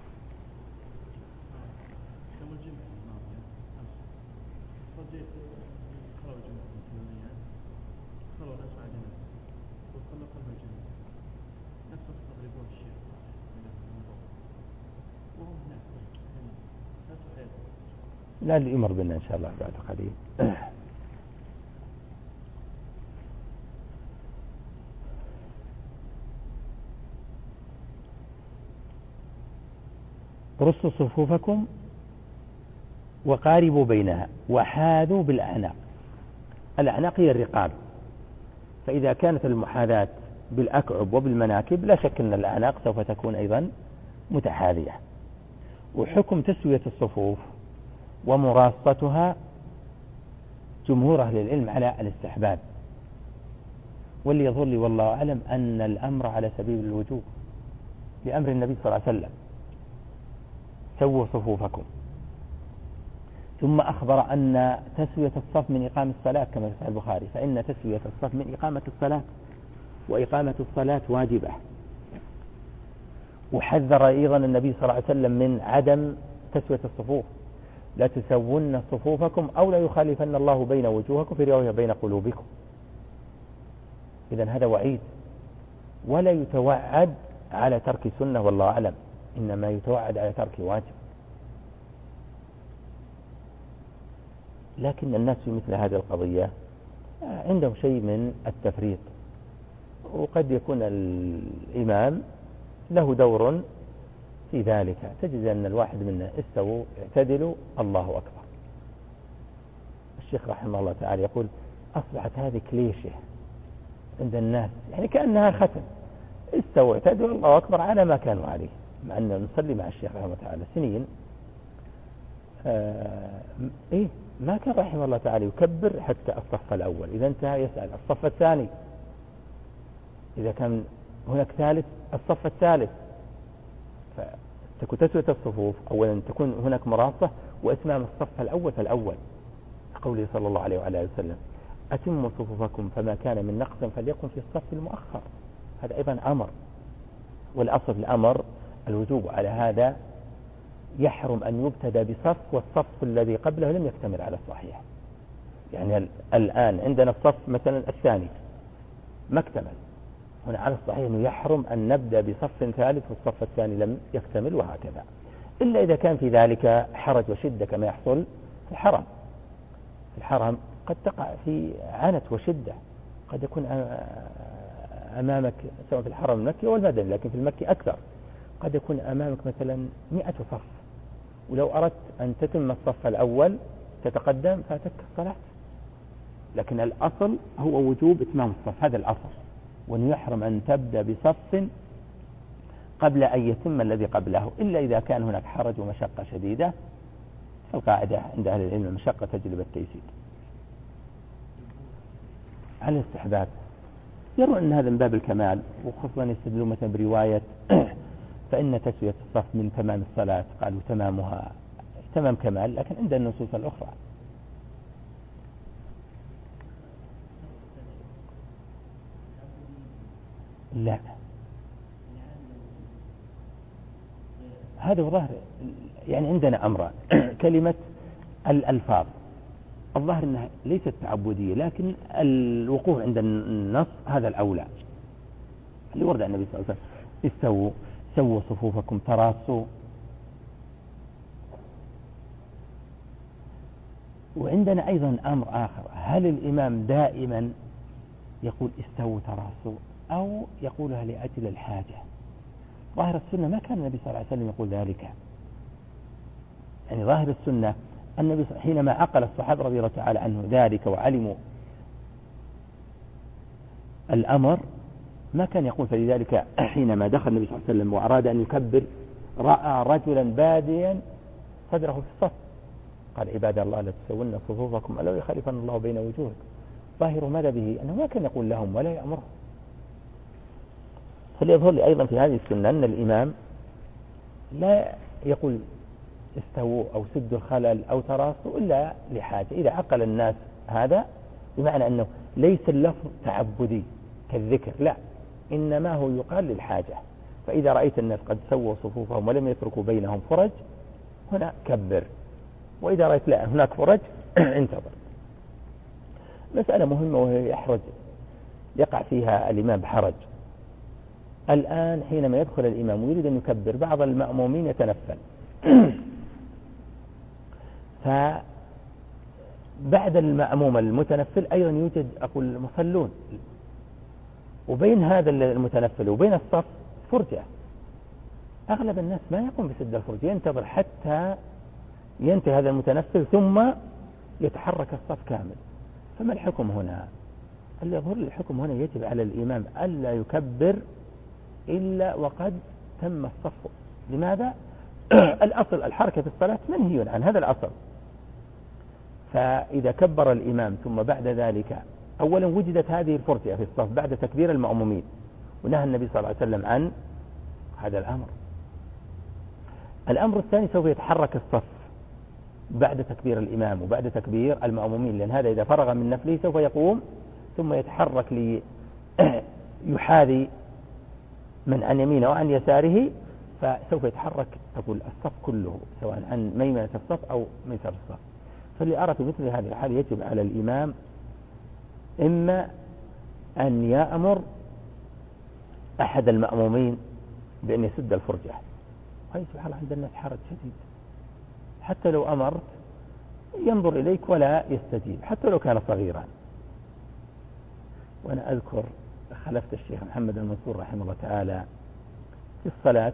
لا يمر بنا إن شاء الله بعد قليل. رصوا صفوفكم وقاربوا بينها وحاذوا بالأعناق. الأعناق هي الرقاب، فإذا كانت المحاذاة بالأكعب وبالمناكب لا شك أن الأعناق سوف تكون أيضا متحاذية. وحكم تسوية الصفوف ومراصتها جمهور أهل العلم على الاستحباب، واللي يظهر لي والله أعلم أن الأمر على سبيل الوجوب لأمر النبي صلى الله عليه وسلم: سووا صفوفكم. ثم أخبر أن تسوية الصف من إقامة الصلاة كما في صحيح البخاري، فإن تسوية الصف من إقامة الصلاة، وإقامة الصلاة واجبة. وحذر أيضا النبي صلى الله عليه وسلم من عدم تسوية الصفوف: لا تسون صفوفكم أو لا يخالفن الله بين وجوهكم، في رواية بين قلوبكم. إذن هذا وعيد، ولا يتوعد على ترك سنة والله أعلم، إنما يتوعد على ترك واجب. لكن الناس في مثل هذه القضية عندهم شيء من التفريط، وقد يكون الإمام له دور في ذلك. تجد أن الواحد منا استووا اعتدلوا الله أكبر. الشيخ رحمه الله تعالى يقول: أصبحت هذه كليشة عند الناس، يعني كأنها ختم، استووا اعتدلوا الله أكبر على ما كانوا عليه، مع أن نصلي مع الشيخ رحمه الله تعالى سنين. آه إيه ما كان رحمه الله تعالى يكبر حتى الصف الأول، إذا انتهى يسأل الصف الثاني، إذا كان هناك ثالث الصف الثالث. فتكون تسوية الصفوف أولا تكون هناك مراصة وإتمام الصف الأول فالأول، قوله صلى الله عليه وعلى وسلم: أتموا صفوفكم فما كان من نقص فليكن في الصف المؤخر. هذا أيضا أمر، والأصل الأمر الوجوب. على هذا يحرم أن يبتدى بصف والصف الذي قبله لم يكتمل على الصحيح. يعني الآن عندنا الصف مثلا الثاني ما اكتمل، هنا على الصحيح أنه يحرم أن نبدأ بصف ثالث والصف الثاني لم يكتمل وهكذا، إلا إذا كان في ذلك حرج وشدة كما يحصل في الحرم. في الحرم قد تقع في عنت وشدة، قد يكون أمامك سواء في الحرم المكي والمدني، لكن في المكي أكثر، قد يكون أمامك مثلا مئة صف، ولو أردت أن تتم الصف الأول تتقدم فاتك الصلاة. لكن الأصل هو وجوب إتمام الصف، هذا الأصل، وأنه يحرم أن تبدأ بصف قبل أن يتم الذي قبله، إلا إذا كان هناك حرج ومشقة شديدة. القاعدة عند أهل العلم المشقة تجلب التيسير. على الاستحباب يرون أن هذا من باب الكمال، وخصوصا يستدلوا مثلا برواية فإن تسوية الصف من تمام الصلاة، قالوا تمامها تمام كمال، لكن عند النصوص الأخرى لا. هذا الظاهر يعني عندنا أمران كلمة الألفاظ الظاهر أنها ليست تعبدية، لكن الوقوف عند النص هذا الأولى، اللي ورد عن النبي صلى الله عليه وسلم استووا سووا صفوفكم تراصوا. وعندنا أيضا أمر آخر، هل الإمام دائما يقول استووا تراصوا أو يقولها لأجل الحاجة؟ ظاهر السنة ما كان النبي صلى الله عليه وسلم يقول ذلك، يعني ظاهر السنة النبي حينما عقل الصحابة رضي الله تعالى عنه ذلك وعلموا الأمر ما كان يقول. فلذلك حينما دخل النبي صلى الله عليه وسلم وأراد أن يكبر رأى رجلا باديا صدره في الصف، قال عباد الله لا تسون صفوفكم ألا يخالفن الله بين وجوهكم. ظاهر ماذا به أنه ما كان يقول لهم ولا يأمرهم. فليظهر لي أيضا في هذه السنة أن الإمام لا يقول استووا أو سدوا الخلل أو تراصوا إلا لحاجة. إذا عقل الناس هذا بمعنى أنه ليس اللفظ تعبدي كالذكر، لا، إنما هو يقال للحاجة. فإذا رأيت الناس قد سووا صفوفهم ولم يتركوا بينهم فرج هنا كبر، وإذا رأيت لا هناك فرج انتظر. مسألة مهمة وهي يحرج يقع فيها الإمام بحرج. الآن حينما يدخل الإمام ويريد أن يكبر بعض المأمومين يتنفل، فبعد المأموم المتنفل أيضا يوجد أقول المصلون، وبين هذا المتنفل وبين الصف فرجة. أغلب الناس ما يقوم بسد الفرجة، ينتظر حتى ينتهي هذا المتنفل ثم يتحرك الصف كامل. فما الحكم هنا؟ اللي يظهر الحكم هنا يجب على الإمام ألا يكبر إلا وقد تم الصف. لماذا؟ الأصل الحركة في الصلاة منهي عن هذا الأصل. فإذا كبر الإمام ثم بعد ذلك أولا وجدت هذه الفرجة في الصف بعد تكبير المأمومين، ونهى النبي صلى الله عليه وسلم عن هذا الأمر. الأمر الثاني سوف يتحرك الصف بعد تكبير الإمام وبعد تكبير المأمومين، لأن هذا إذا فرغ من نفله سوف يقوم ثم يتحرك ليحاذي من عن يمينه أو عن يساره، فسوف يتحرك أقول الصف كله سواء عن ميمنة الصف أو ميسر الصف. فاللي أرى في مثل هذه الحال يجب على الإمام إما أن يأمر أحد المأمومين بأن يسد الفرجة، وهي سبحان الله عند الناس حرج شديد، حتى لو أمرت ينظر إليك ولا يستجيب حتى لو كان صغيرا. وأنا أذكر خلفت الشيخ محمد المنصور رحمه الله تعالى في الصلاة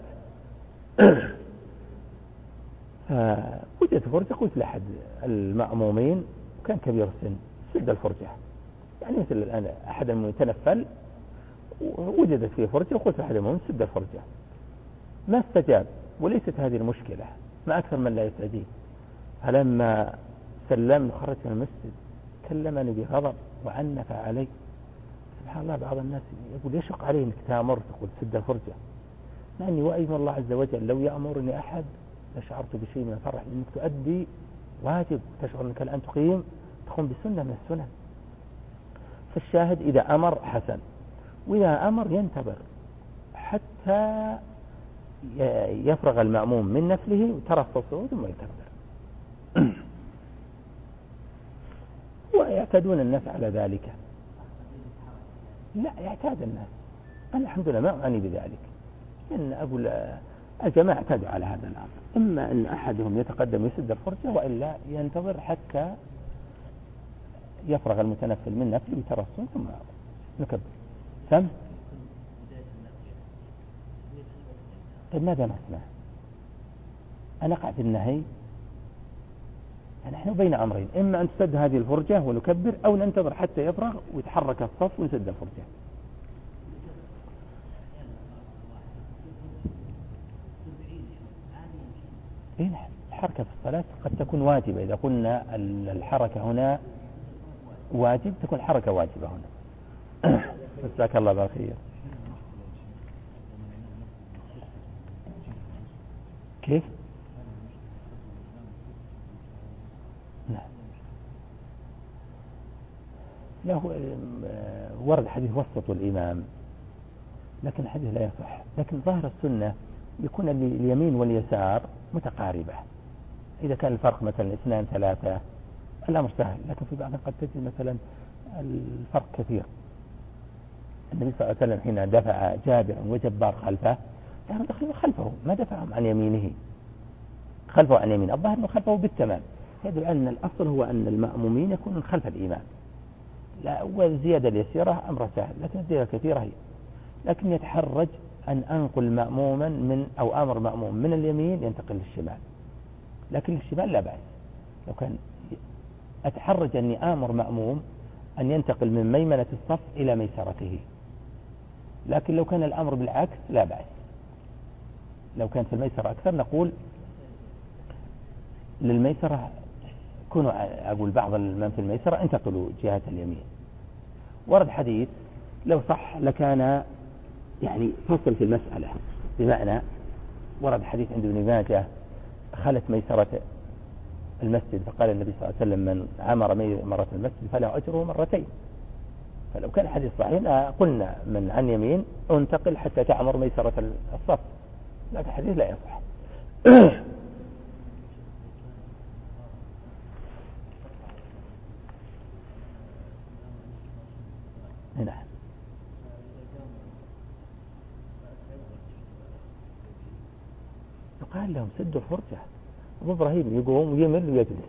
فوجدت فرجة، قلت لأحد المأمومين وكان كبير السن سد الفرجة، يعني مثل الآن أحد المتنفل وجدت فيه فرجة وقلت لأحد المأمومين سد الفرجة، ما استجاب. وليست هذه المشكلة، ما أكثر من لا يستجيب. فلما سلمت خرجت من المسجد كلمني بغضب وعنف علي. سبحان الله بعض الناس يقول يشق عليه انك تأمر تقول سد الفرجة، لأني وأيم الله عز وجل لو يأمرني أحد لشعرت بشيء من الفرح، لأنك تؤدي واجب، تشعر أنك الآن تقيم تقوم بسنة من السنن. فالشاهد إذا أمر حسن، وإذا أمر ينتظر حتى يفرغ المأموم من نفله وترفصه ثم يكبر. ويعتادون الناس على ذلك. لا يعتاد الناس أنا الحمد لله ما أعني بذلك، إن أقول الجماعة اعتادوا على هذا الأمر، إما أن أحدهم يتقدم يسد الفرجة وإلا ينتظر حتى يفرغ المتنفل من نفسه ويترسم ثم نكبر. سم طيب ماذا نصنع؟ أنا قاعد النهي، نحن بين أمرين، إما أن تسد هذه الفرجة ونكبر أو ننتظر حتى يفرغ ويتحرك الصف ونسد الفرجة. إيه نعم، الحركة في الصلاة قد تكون واجبة، إذا قلنا الحركة هنا واجب تكون حركة واجبة هنا. جزاك الله بالخير. كيف؟ نعم. له ورد حديث وسط الإمام، لكن الحديث لا يصح، لكن ظاهر السنة يكون اليمين واليسار متقاربة. إذا كان الفرق مثلا اثنان ثلاثة الأمر سهل، لكن في بعض قد تجد مثلا الفرق كثير. النبي صلى الله عليه وسلم حين دفع جابر وجبار خلفه كانوا دخلوا خلفه، ما دفعهم عن يمينه، خلفه عن يمينه، الظاهر أنه خلفه بالتمام. يدل أن الأصل هو أن المأمومين يكونون خلف الإمام، لا والزيادة اليسيرة أمر سهل، لكن الزيادة الكثيرة هي، لكن يتحرج أن أنقل مأموما من أو أمر مأموم من اليمين ينتقل للشمال، لكن الشمال لا بأس. لو كان أتحرج أني آمر مأموم أن ينتقل من ميمنة الصف إلى ميسرته، لكن لو كان الأمر بالعكس لا بأس. لو كان في الميسرة أكثر نقول للميسرة كونوا، أقول بعض من في الميسرة انتقلوا جهة اليمين. ورد حديث لو صح لكان يعني فصل في المسألة، بمعنى ورد حديث عند ابن ماجه خلت ميسرة المسجد، فقال النبي صلى الله عليه وسلم من عمر مرة المسجد فله أجره مرتين. فلو كان الحديث صحيح قلنا من عن يمين انتقل حتى تعمر ميسرة الصف، لكن الحديث لا يصح. نعم. يقال لهم سدوا الفرجة. أبو إبراهيم يقوم ويمل ويجلس،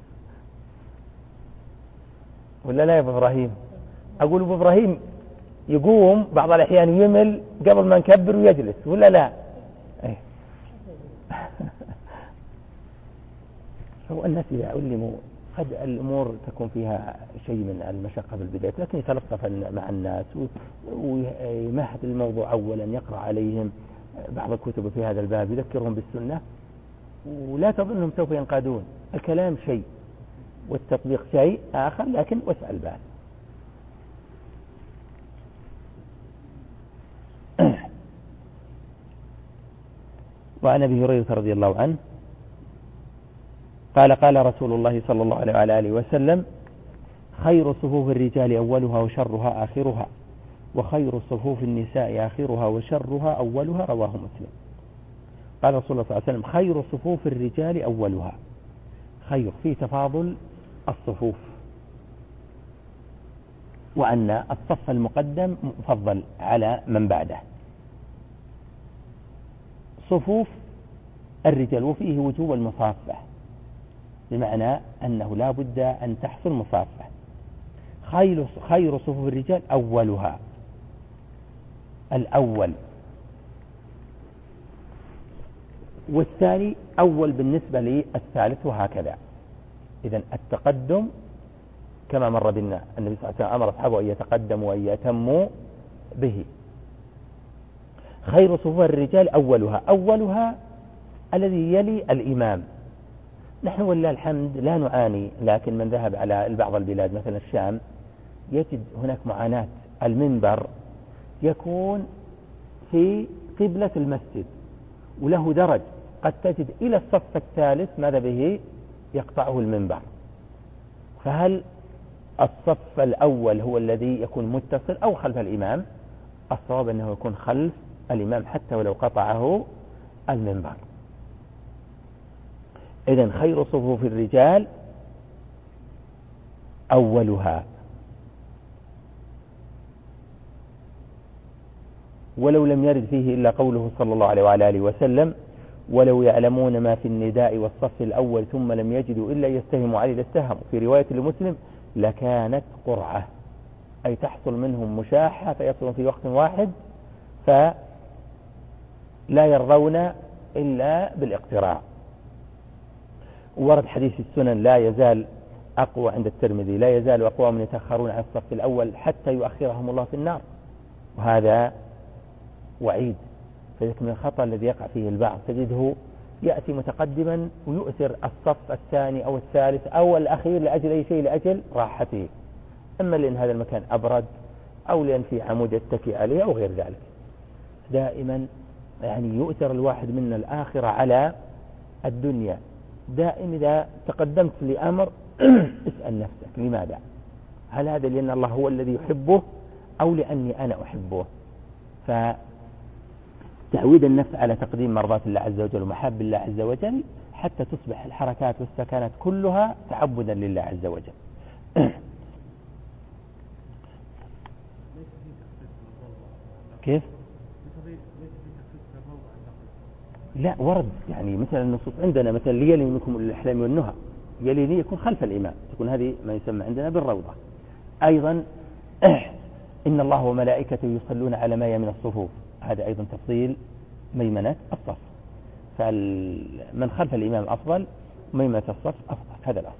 ولا لا يا أبو إبراهيم؟ أقول أبو إبراهيم يقوم بعض الأحيان يمل قبل ما نكبر ويجلس، ولا لا؟ أيه. هو الناس إذا علموا قد الأمور تكون فيها شيء من المشقة في البداية، لكن يتلطف مع الناس ويمهد الموضوع أولا، يقرأ عليهم بعض الكتب في هذا الباب يذكرهم بالسنة، ولا تظنهم سوف ينقادون. الكلام شيء والتطبيق شيء آخر، لكن وسع البال. وعن أبي هريرة رضي الله عنه قال قال رسول الله صلى الله عليه وعلى آله وسلم خير صفوف الرجال أولها وشرها آخرها، وخير صفوف النساء آخرها وشرها أولها، رواه مسلم. قال رسول الله صلى الله عليه وسلم خير صفوف الرجال أولها، خير في تفاضل الصفوف، وأن الصف المقدم مفضل على من بعده. صفوف الرجال وفيه وجوب المصافة، بمعنى أنه لا بد أن تحصل مصافة. خير خير صفوف الرجال أولها، الأول، والثاني أول بالنسبة للثالث، وهكذا. إذن التقدم كما مر بنا، النبي صلى الله عليه وسلم أمر أصحابه أن يتقدموا وأن يتموا به. خير صفوف الرجال أولها، أولها الذي يلي الإمام. نحن ولله الحمد لا نعاني، لكن من ذهب على بعض البلاد مثل الشام يجد هناك معاناة. المنبر يكون في قبلة المسجد وله درج، قد تجد إلى الصف الثالث ماذا به يقطعه المنبر. فهل الصف الأول هو الذي يكون متصل أو خلف الإمام؟ الصواب أنه يكون خلف الإمام حتى ولو قطعه المنبر. إذن خير صفوف الرجال أولها. ولو لم يرد فيه إلا قوله صلى الله عليه وعلى آله وسلم ولو يعلمون ما في النداء والصف الأول ثم لم يجدوا إلا يستهموا عليه لاستهموا. في رواية لمسلم لكانت قرعة، أي تحصل منهم مشاحة فيصلون في وقت واحد فلا يرضون إلا بالاقتراع. ورد حديث السنن لا يزال أقوى عند الترمذي لا يزال أقوام يتأخرون عن الصف الأول حتى يؤخرهم الله في النار، وهذا وعيد. فذلك من الخطأ الذي يقع فيه البعض تجده يأتي متقدما ويؤثر الصف الثاني أو الثالث أو الأخير لأجل أي شيء، لأجل راحته، إما لأن هذا المكان أبرد أو لأن في عمود يتكي عليه أو غير ذلك. دائما يعني يؤثر الواحد منا الآخرة على الدنيا. دائما إذا تقدمت لأمر اسأل نفسك لماذا؟ هل هذا لأن الله هو الذي يحبه أو لأني أنا أحبه؟ فتعويد النفس على تقديم مرضات الله عز وجل ومحاب الله عز وجل حتى تصبح الحركات والسكنات كلها تعبدا لله عز وجل. كيف؟ لا ورد يعني مثلا النصوص عندنا مثلا ليلي منكم الأحلام والنهى، يليني يكون خلف الإمام، تكون هذه ما يسمى عندنا بالروضة. أيضا إن الله وملائكته يصلون على ما يمن الصفوف، هذا أيضا تفضيل ميمنة الصف، فمن خلف الإمام أفضل، ميمنة الصف أفضل، هذا الأصل.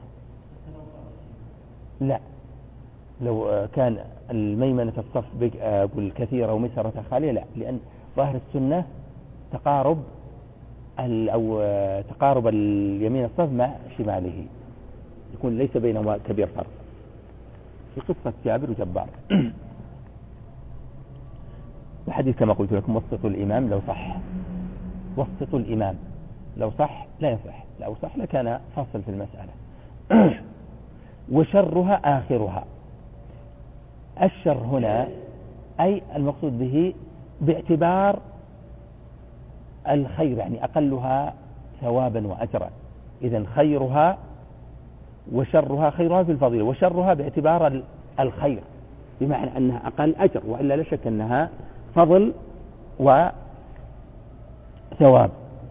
لا لو كان الميمنة الصف أقول كثيرة ومسرة خالية لا، لأن ظاهر السنة تقارب أو تقارب اليمين الصف مع شماله، يكون ليس بينهما كبير فرق. في قصة جابر وجبار الحديث كما قلت لكم وسطوا الإمام لو صح، وسطوا الإمام لو صح لا يصح، لو صح لكان فاصل في المسألة. وشرها آخرها، الشر هنا أي المقصود به باعتبار الخير، يعني أقلها ثوابا وأجرا. إذن خيرها وشرها، خيرها في الفضيلة وشرها باعتبار الخير بمعنى أنها أقل أجر، وإلا لا شك أنها فضل وثواب.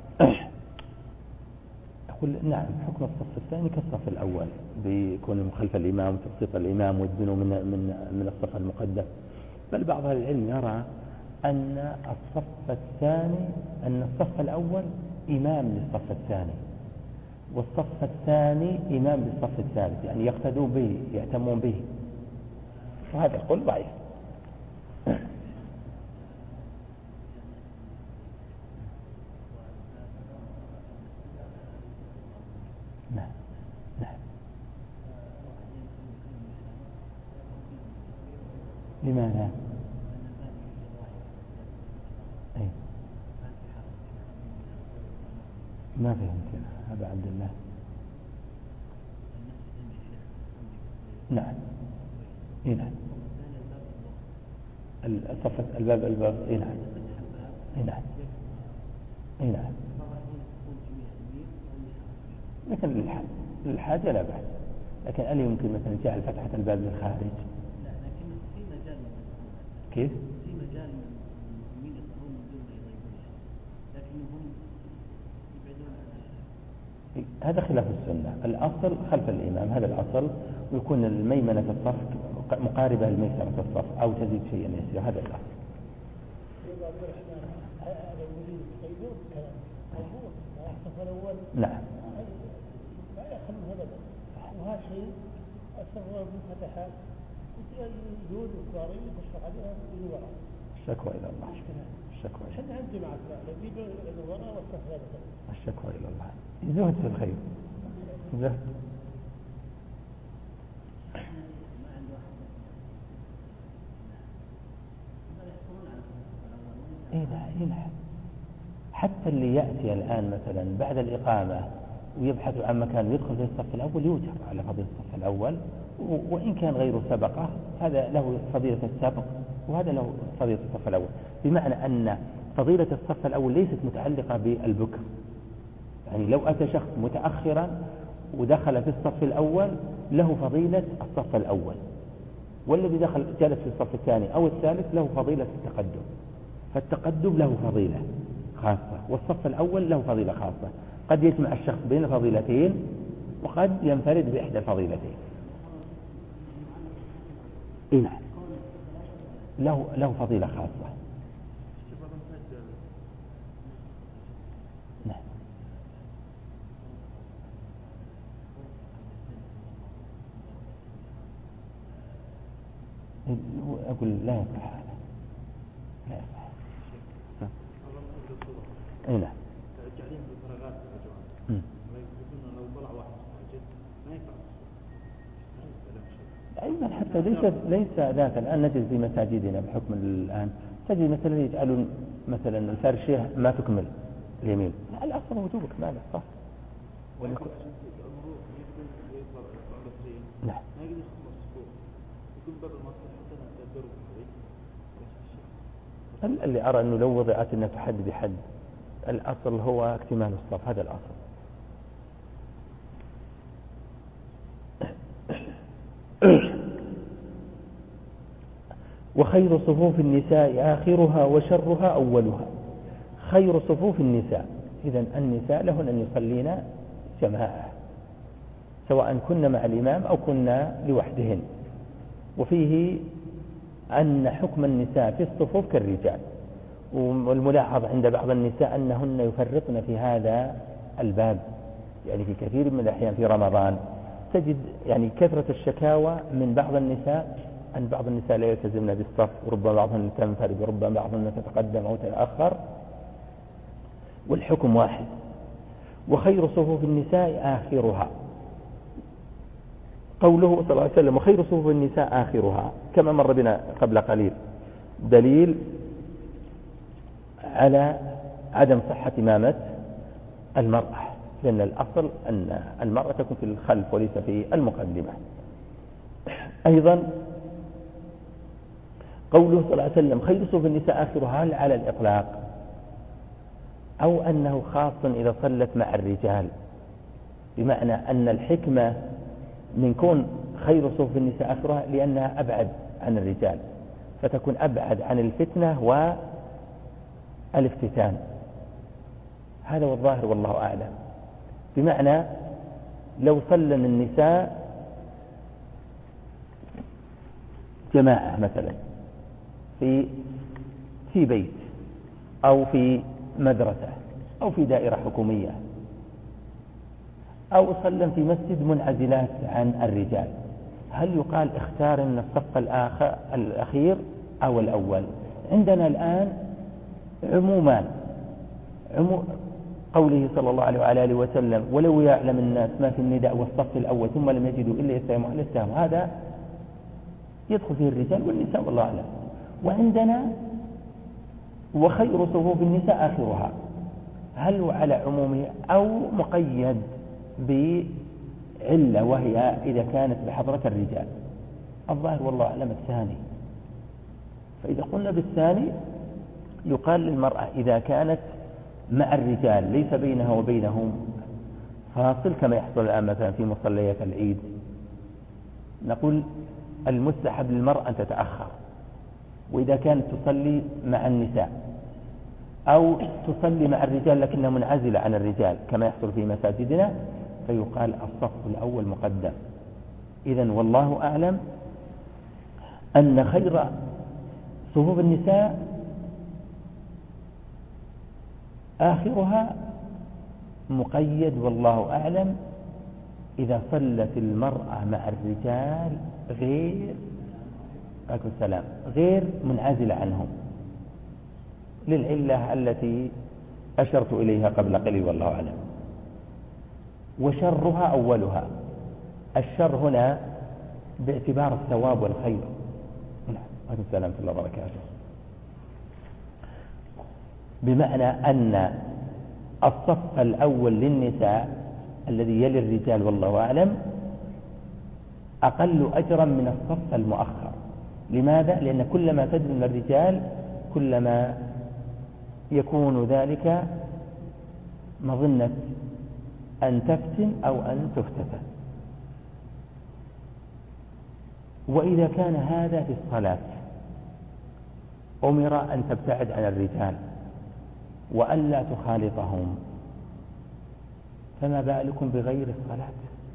أقول نعم حكم الصف الثاني كالصف الأول بيكون خلف الإمام وتبسيط الإمام والدنو من من من الصف المقدم. بل بعض أهل العلم يرى أن الصف الثاني أن الصف الأول إمام للصف الثاني والصف الثاني إمام للصف الثالث، يعني يقتدوا به يهتمون به، وهذا القول ضعيف. نعم نعم. لماذا؟ أي ما فهمت هذا عبد الله. نعم إيه نعم الصف الباب الباب إيه نعم إيه نعم إيه نعم، لكن للحاجة لا بأس، لكن هل يمكن مثلا جعل فتحة الباب للخارج؟ لا لكن في مجال كيف؟ في مجال من يصلون من دون ما يضيقون، لكنهم يبعدون عن هذا خلاف السنة. الأصل خلف الإمام، هذا الأصل، ويكون الميمنة الصف مقاربة لميسرة الصف أو تزيد شيئا يسير، هذا الأصل. نعم لا يخلو أبدا، وهذا شيء أسرع بالفتحات يجوز الضارين يشرح عليها بالوراء. الشكوى إلى الله. الشكوى عشان عندي معك لا نجيب الوراء والتفريغ. الشكوى إلى الله. زهد في الخير. زهد. إيه نعم. حتى اللي يأتي الآن مثلا بعد الإقامة ويبحث عن مكان يدخل في الصف الأول يوجب على فضيلة الصف الأول، وإن كان غيره سبقه هذا له فضيلة السبق وهذا له فضيلة الصف الأول، بمعنى أن فضيلة الصف الأول ليست متعلقة بالبكر. يعني لو أتى شخص متأخرا ودخل في الصف الأول له فضيلة الصف الأول، والذي دخل جلس في الصف الثاني أو الثالث له فضيلة التقدم. فالتقدم له فضيلة خاصة، والصف الأول له فضيلة خاصة. قد يجمع الشخص بين الفضيلتين وقد ينفرد بإحدى الفضيلتين. نعم، له له فضيلة خاصة. نعم. أقول لا يصح هذا، لا يصح. أي نعم. جعلين بالفراغات يا جماعة. لو طلع واحد ساجد ما ينفع. أيضا حتى ليس ليس ذاك. الآن نجد في مساجدنا بحكم الآن تجد مثلا يجعلون مثلا الفرشة ما تكمل اليمين، الأصل وجوب كماله صح. ولكن نعم. ما يقدر يخلص الصفوف يكون باب المصلحة حتى تدرب عليه. اللي أرى أنه لو وضعت أنها تحد بحد، الأصل هو اكتمال الصف، هذا الأصل. وخير صفوف النساء آخرها وشرها أولها. خير صفوف النساء، إذن النساء لهن أن يصلين جماعة سواء كنا مع الإمام أو كنا لوحدهن. وفيه أن حكم النساء في الصفوف كالرجال. والملاحظ عند بعض النساء أنهن يفرطن في هذا الباب، يعني في كثير من الأحيان في رمضان تجد يعني كثرة الشكاوى من بعض النساء أن بعض النساء لا يلتزمن بالصف، وربما بعضهن تنفرد وربما بعضهن تتقدم أو تتأخر، والحكم واحد. وخير صفوف النساء آخرها، قوله صلى الله عليه وسلم وخير صفوف النساء آخرها كما مر بنا قبل قليل، دليل على عدم صحة إمامة المرأة، لأن الأصل أن المرأة تكون في الخلف وليس في المقدمة. أيضا قوله صلى الله عليه وسلم خير صفوف النساء آخرها، هل على الإطلاق أو أنه خاص إذا صلت مع الرجال؟ بمعنى أن الحكمة من كون خير صفوف النساء آخرها لأنها أبعد عن الرجال، فتكون أبعد عن الفتنة والافتتان. هذا والظاهر والله أعلم. بمعنى لو صلن النساء جماعة مثلا في في بيت أو في مدرسة أو في دائرة حكومية، أو صلن في مسجد منعزلات عن الرجال، هل يقال اختار من الصف الآخر الأخير أو الأول؟ عندنا الآن عمومان، عمو قوله صلى الله عليه وعلى آله وسلم ولو يعلم الناس ما في النداء والصف الأول ثم لم يجدوا إلا يستمعوا على السهم، هذا يدخل فيه الرجال والنساء والله أعلم. وعندنا وخير صفوف النساء آخرها، هل هو على عمومه أو مقيد بعلة وهي إذا كانت بحضرة الرجال؟ الظاهر والله أعلم الثاني. فإذا قلنا بالثاني يقال للمرأة إذا كانت مع الرجال ليس بينها وبينهم فاصل كما يحصل الآن مثلا في مصليات العيد، نقول المستحب للمرأة أن تتأخر، وإذا كانت تصلي مع النساء أو تصلي مع الرجال لكنها منعزلة عن الرجال كما يحصل في مساجدنا فيقال الصف الأول مقدم. إذن والله أعلم أن خير صفوف النساء آخرها مقيد والله أعلم إذا صلت المرأة مع الرجال غير عليكم السلام غير منعزلة عنهم، للعلة التي أشرت إليها قبل قليل والله أعلم. وشرها أولها، الشر هنا باعتبار الثواب والخير. عليكم السلام ورحمة الله وبركاته. بمعنى أن الصف الأول للنساء الذي يلي الرجال والله أعلم أقل أجرا من الصف المؤخر. لماذا؟ لأن كلما تدن الرجال كلما يكون ذلك مظنة أن تفتن أو أن تفتتن. وإذا كان هذا في الصلاة أمر أن تبتعد عن الرجال وأن لا تخالطهم، فما بالكم بغير الصلاة؟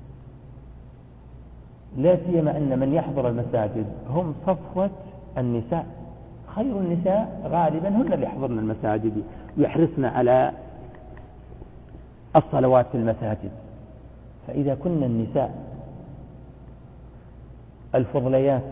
لا سيما أن من يحضر المساجد هم صفوة النساء، خير النساء غالبا هن اللي يحضرن المساجد ويحرصن على الصلوات في المساجد. فإذا كن النساء الفضليات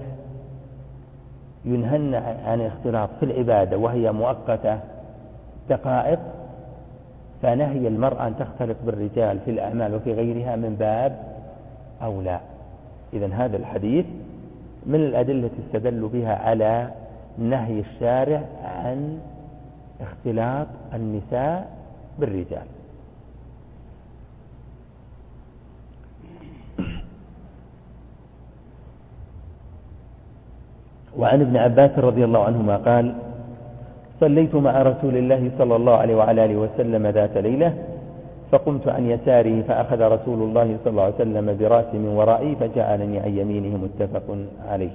ينهن عن الاختلاط في العبادة وهي مؤقتة دقائق، فنهي المرأة أن تختلط بالرجال في الأعمال وفي غيرها من باب أولى. إذن هذا الحديث من الأدلة استدل بها على نهي الشارع عن اختلاط النساء بالرجال. وعن ابن عباس رضي الله عنهما قال: صليت مع رسول الله صلى الله عليه وعلى آله وسلم ذات ليلة، فقمت عن يساره فأخذ رسول الله صلى الله عليه وسلم برأسي من ورائي فجعلني عن يمينه، متفق عليه.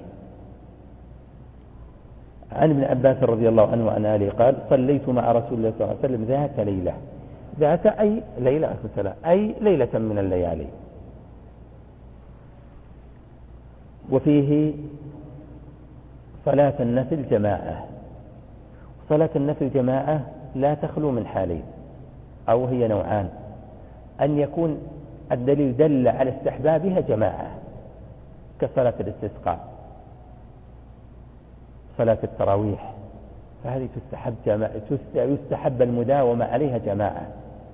عن ابن عباس رضي الله عنه وعن آله قال: صليت مع رسول الله صلى الله عليه وسلم ذات ليلة، ذات أي ليلة أي ليلة من الليالي. وفيه صلاة النفل جماعة. صلاة النفل جماعة لا تخلو من حالين، أو هي نوعان: أن يكون الدليل دل على استحبابها جماعة كصلاة الاستسقاء، صلاة التراويح، فهذه تستحب جماعة، يستحب المداومة عليها جماعة.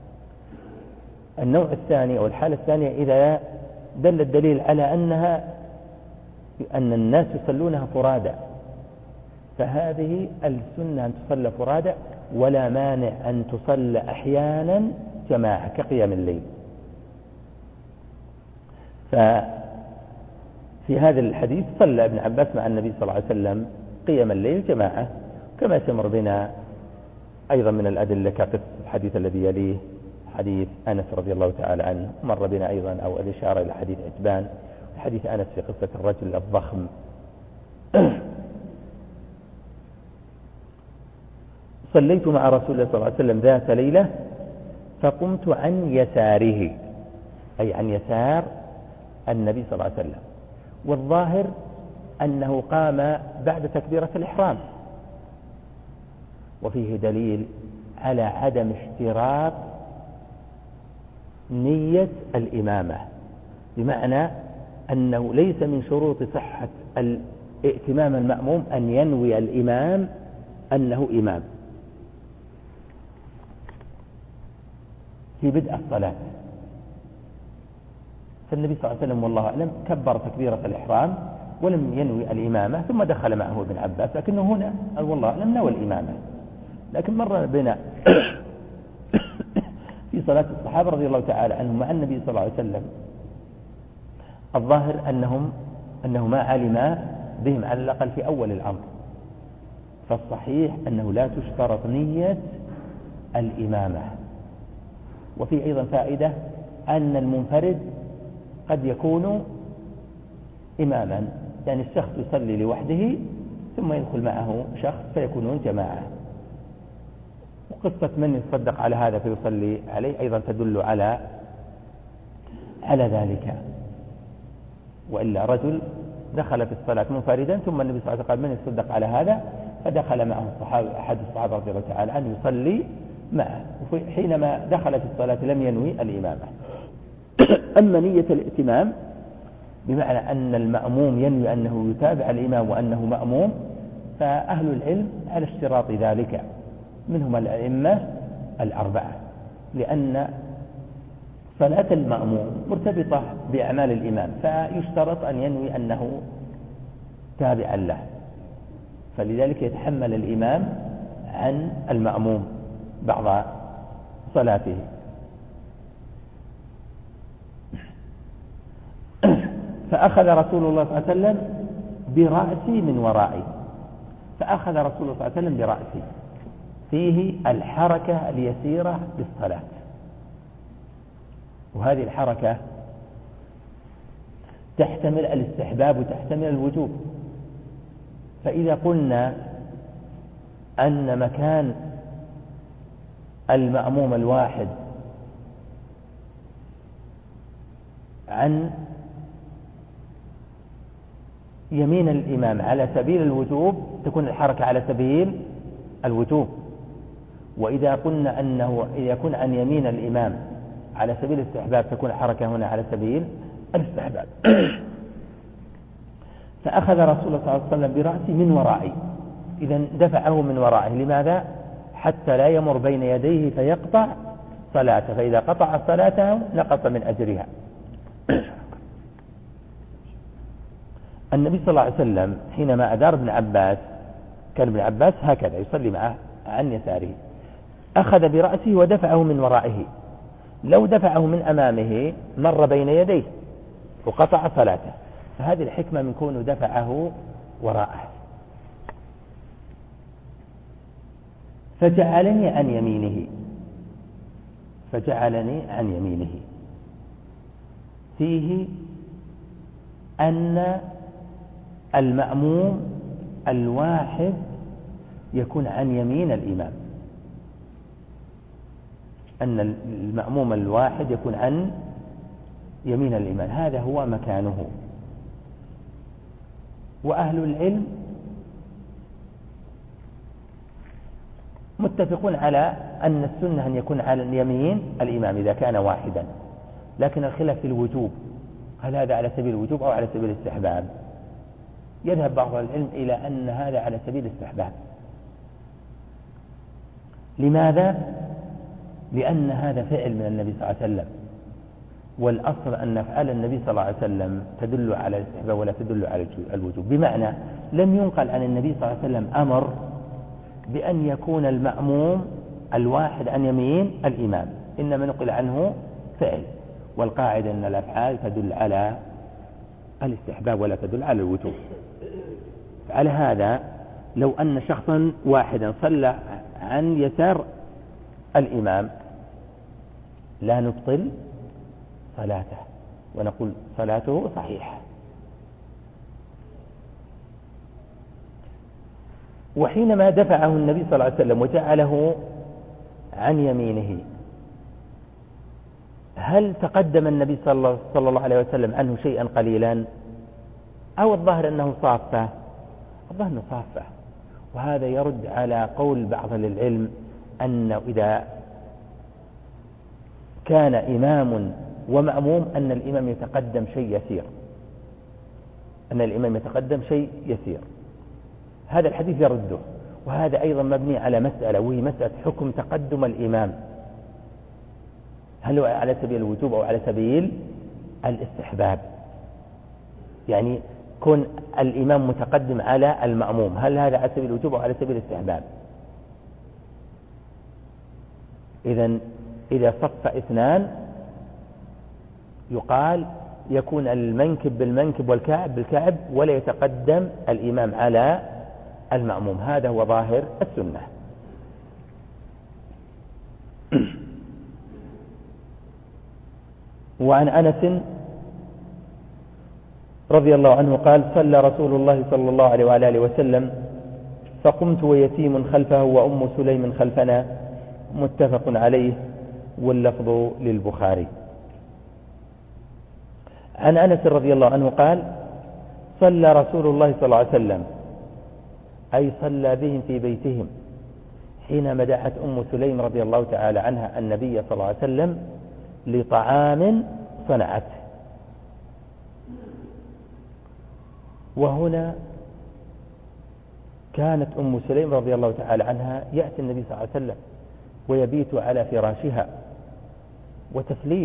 النوع الثاني أو الحالة الثانية إذا دل الدليل على أنها أن الناس يصلونها فرادى، فهذه السنة أن تصلى فرادى، ولا مانع أن تصلى أحيانا جماعة كقيام الليل. ففي هذا الحديث صلى ابن عباس مع النبي صلى الله عليه وسلم قيام الليل جماعة، كما تمر بنا أيضا من الأدلة كقصة الحديث الذي يليه حديث أنس رضي الله تعالى عنه، مر بنا أيضا أو الإشارة إلى حديث عتبان، حديث أنس في قصة الرجل الضخم. صليت مع رسول الله صلى الله عليه وسلم ذات ليلة فقمت عن يساره، أي عن يسار النبي صلى الله عليه وسلم، والظاهر أنه قام بعد تكبيرة الإحرام، وفيه دليل على عدم اشتراط نية الإمامة، بمعنى أنه ليس من شروط صحة الائتمام المأموم أن ينوي الإمام أنه إمام في بدء الصلاة. فالنبي صلى الله عليه وسلم والله أعلم كبر تكبيرة الإحرام ولم ينوي الإمامة، ثم دخل معه ابن عباس، لكنه هنا والله أعلم نوى الإمامة. لكن مر بنا في صلاة الصحابة رضي الله تعالى عنهم مع النبي صلى الله عليه وسلم، الظاهر أنهم أنه ما علم بهم على الأقل في أول الأمر، فالصحيح أنه لا تشترط نية الإمامة. وفي أيضا فائدة أن المنفرد قد يكون إماما، يعني الشخص يصلي لوحده ثم يدخل معه شخص فيكونون جماعة. وقصة من يصدق على هذا فيصلي عليه أيضا تدل على على ذلك. وإلا رجل دخل في الصلاة منفردا ثم النبي صلى الله عليه وسلم قال من يصدق على هذا، فدخل معه الصحابة أحد الصحابة رضي الله تعالى عنه يصلي معه، وحينما دخل في الصلاة لم ينوي الإمامة. أما نية الائتمام بمعنى أن المأموم ينوي أنه يتابع الإمام وأنه مأموم، فأهل العلم على اشتراط ذلك، منهم الأئمة الأربعة، لأن صلاة المأموم مرتبطة بأعمال الإمام، فيشترط أن ينوي أنه تابعا له، فلذلك يتحمل الإمام عن المأموم بعض صلاته. فأخذ رسول الله صلى الله عليه وسلم برأسي من ورائي، فأخذ رسول الله صلى الله عليه وسلم برأسي، فيه الحركة اليسيرة بالصلاة، وهذه الحركة تحتمل الاستحباب وتحتمل الوجوب. فإذا قلنا أن مكان المأموم الواحد عن يمين الإمام على سبيل الوجوب تكون الحركة على سبيل الوجوب، وإذا قلنا أنه إذا يكون عن يمين الإمام على سبيل الاستحباب تكون الحركة هنا على سبيل الاستحباب. فأخذ رسول الله صلى الله عليه وسلم برأسه من ورائه، إذن دفعه من ورائه. لماذا؟ حتى لا يمر بين يديه فيقطع صلاته، فإذا قطع صلاته نقص من أجرها. النبي صلى الله عليه وسلم حينما أدار ابن عباس كان ابن عباس هكذا يصلي معه عن يساره، أخذ برأسه ودفعه من ورائه. لو دفعه من أمامه مر بين يديه وقطع صلاته، فهذه الحكمة من كونه دفعه وراءه. فجعلني عن يمينه فجعلني عن يمينه فيه أن المأموم الواحد يكون عن يمين الإمام، أن المأموم الواحد يكون عن يمين الإمام، هذا هو مكانه. وأهل العلم متفقون على أن السنة أن يكون على يمين الإمام إذا كان واحدا، لكن الخلاف في الوجوب، هل هذا على سبيل الوجوب أو على سبيل الاستحباب؟ يذهب بعض العلم إلى أن هذا على سبيل الاستحباب. لماذا؟ لأن هذا فعل من النبي صلى الله عليه وسلم، والأصل أن أفعال النبي صلى الله عليه وسلم تدل على الاستحباب ولا تدل على الوجوب، بمعنى لم ينقل عن النبي صلى الله عليه وسلم أمر بأن يكون المأموم الواحد عن يمين الإمام، إنما نقل عنه فعل، والقاعدة أن الأفعال تدل على الاستحباب ولا تدل على الوجوب. على هذا لو أن شخصا واحدا صلى عن يسار الإمام لا نبطل صلاته ونقول صلاته صحيحة. وحينما دفعه النبي صلى الله عليه وسلم وجعله عن يمينه، هل تقدم النبي صلى الله عليه وسلم عنه شيئا قليلا أو الظاهر أنه صافة؟ الظاهر أنه صافة، وهذا يرد على قول بعض العلم أن إذا كان إمام ومأموم أن الإمام يتقدم شيء يسير، أن الإمام يتقدم شيء يسير، هذا الحديث يرده. وهذا أيضا مبني على مسألة، وهي مسألة حكم تقدم الإمام، هل هو على سبيل الوجوب أو على سبيل الاستحباب؟ يعني كون الإمام متقدم على المأموم، هل هذا على سبيل الوجوب أو على سبيل الاستحباب؟ إذن إذا صف اثنان يقال يكون المنكب بالمنكب والكعب بالكعب ولا يتقدم الإمام على المأموم، هذا هو ظاهر السنة. وعن أنس رضي الله عنه قال: صلى رسول الله صلى الله عليه وآله وسلم فقمت ويتيم خلفه وأم سليم خلفنا، متفق عليه، واللفظ للبخاري. عن أنس رضي الله عنه قال: صلى رسول الله صلى الله عليه وسلم، أي صلى بهم في بيتهم، حينما دعت أم سليم رضي الله تعالى عنها النبي صلى الله عليه وسلم لطعام صنعته. وهنا كانت أم سليم رضي الله تعالى عنها يأتي النبي صلى الله عليه وسلم ويبيت على فراشها وتسليه،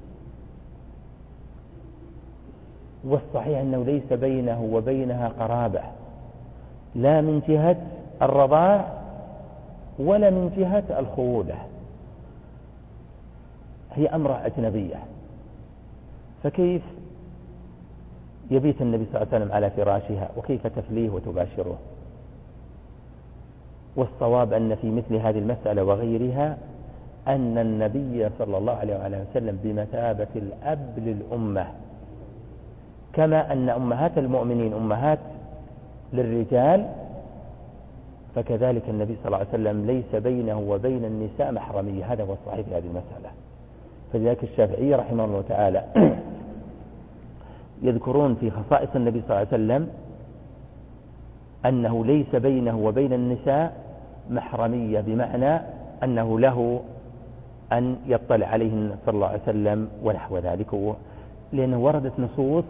والصحيح أنه ليس بينه وبينها قرابة، لا من جهة الرضاع ولا من جهة الخولة، هي أمرأة أجنبية، فكيف يبيت النبي صلى الله عليه وسلم على فراشها وكيف تفليه وتباشره؟ والصواب أن في مثل هذه المسألة وغيرها أن النبي صلى الله عليه وسلم بمثابة الأب للأمة، كما أن أمهات المؤمنين أمهات للرجال، فكذلك النبي صلى الله عليه وسلم ليس بينه وبين النساء محرمية، هذا هو الصحيح في هذه المسألة. فلذلك الشافعي رحمه الله تعالى يذكرون في خصائص النبي صلى الله عليه وسلم أنه ليس بينه وبين النساء محرمية، بمعنى أنه له أن يطلع عليهن صلى الله عليه وسلم ونحو ذلك، لأنه وردت نصوص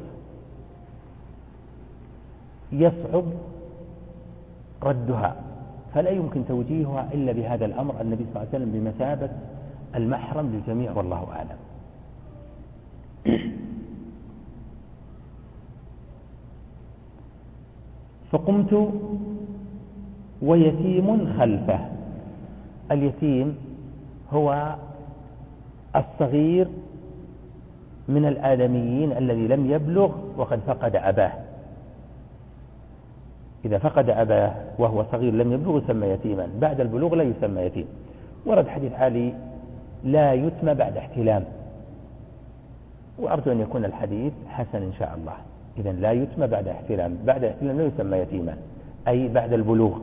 يصعب ردها، فلا يمكن توجيهها إلا بهذا الأمر. النبي صلى الله عليه وسلم بمثابة المحرم للجميع والله أعلم. فقمت ويتيم خلفه. اليتيم هو الصغير من الآدميين الذي لم يبلغ وقد فقد أباه. إذا فقد أباه وهو صغير لم يبلغ يسمى يتيما، بعد البلوغ لا يسمى يتيم. ورد حديث علي لا يتم بعد احتلام، وأرجو أن يكون الحديث حسن إن شاء الله. إذن لا يتم بعد احتلام، بعد احتلام لا يسمى يتيما، أي بعد البلوغ.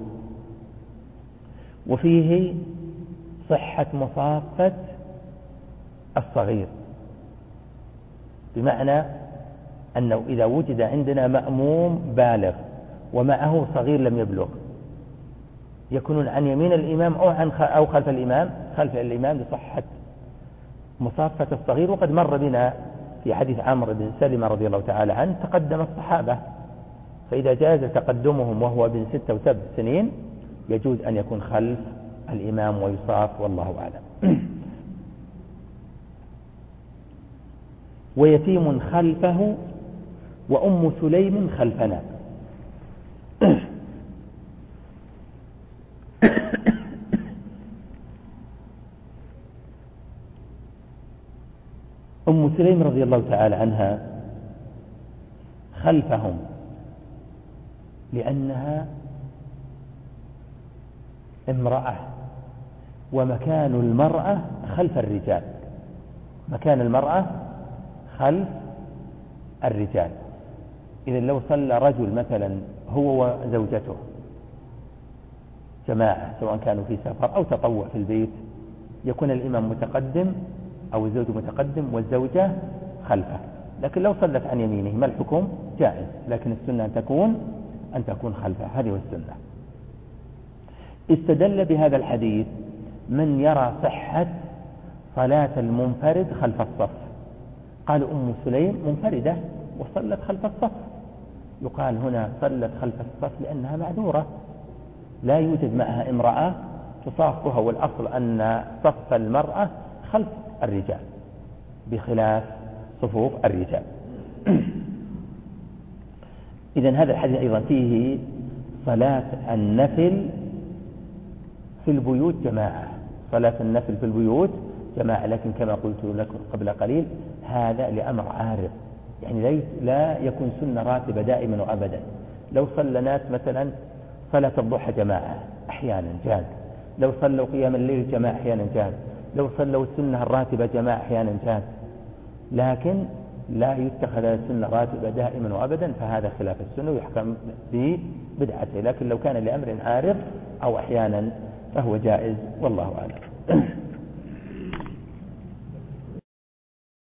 وفيه صحة مصافة الصغير، بمعنى أنه إذا وجد عندنا مأموم بالغ ومعه صغير لم يبلغ، يكونون عن يمين الإمام أو عن أو خلف الإمام، خلف الإمام لصحة مصافة الصغير. وقد مر بنا في حديث عمرو بن سلمة رضي الله تعالى عنه تقدم الصحابة، فإذا جاز تقدمهم وهو ابن ست وسبع سنين يجوز أن يكون خلف الإمام ويصاف، والله أعلم. ويتيم خلفه وأم سليم خلفنا. أم سليم رضي الله تعالى عنها خلفهم لأنها امرأة، ومكان المرأة خلف الرجال، مكان المرأة خلف الرجال. إذا لو صلى رجل مثلا هو وزوجته جماعة، سواء كانوا في سفر أو تطوع في البيت، يكون الإمام متقدم أو الزوج متقدم والزوجة خلفه. لكن لو صلت عن يمينه ما الحكم؟ جائز، لكن السنة أن تكون أن تكون خلفه، هذه هو السنة. استدل بهذا الحديث من يرى صحة صلاة المنفرد خلف الصف. قال أم سليم منفردة وصلت خلف الصف، يقال هنا صلت خلف الصف لأنها معذورة، لا يوجد معها امرأة تصافها، والأصل أن صف المرأة خلف الرجال بخلاف صفوف الرجال. إذن هذا الحديث أيضا فيه صلاة النفل في البيوت جماعة، صلاة النفل في البيوت جماعة، لكن كما قلت لكم قبل قليل هذا لأمر عارض، يعني لا يكون سنة راتبة دائما وأبدا. لو صلى ناس مثلا صلاة الضحى جماعة أحيانا جاز، لو صلوا قيام الليل جماعة أحيانا جاز، لو صلوا السنة الراتبة جماعة أحيانا جاز، لكن لا يتخذ السنة راتبة دائما وأبدا، فهذا خلاف السنة ويحكم ببدعته. لكن لو كان لأمر عارض أو أحيانا فهو جائز، والله أعلم.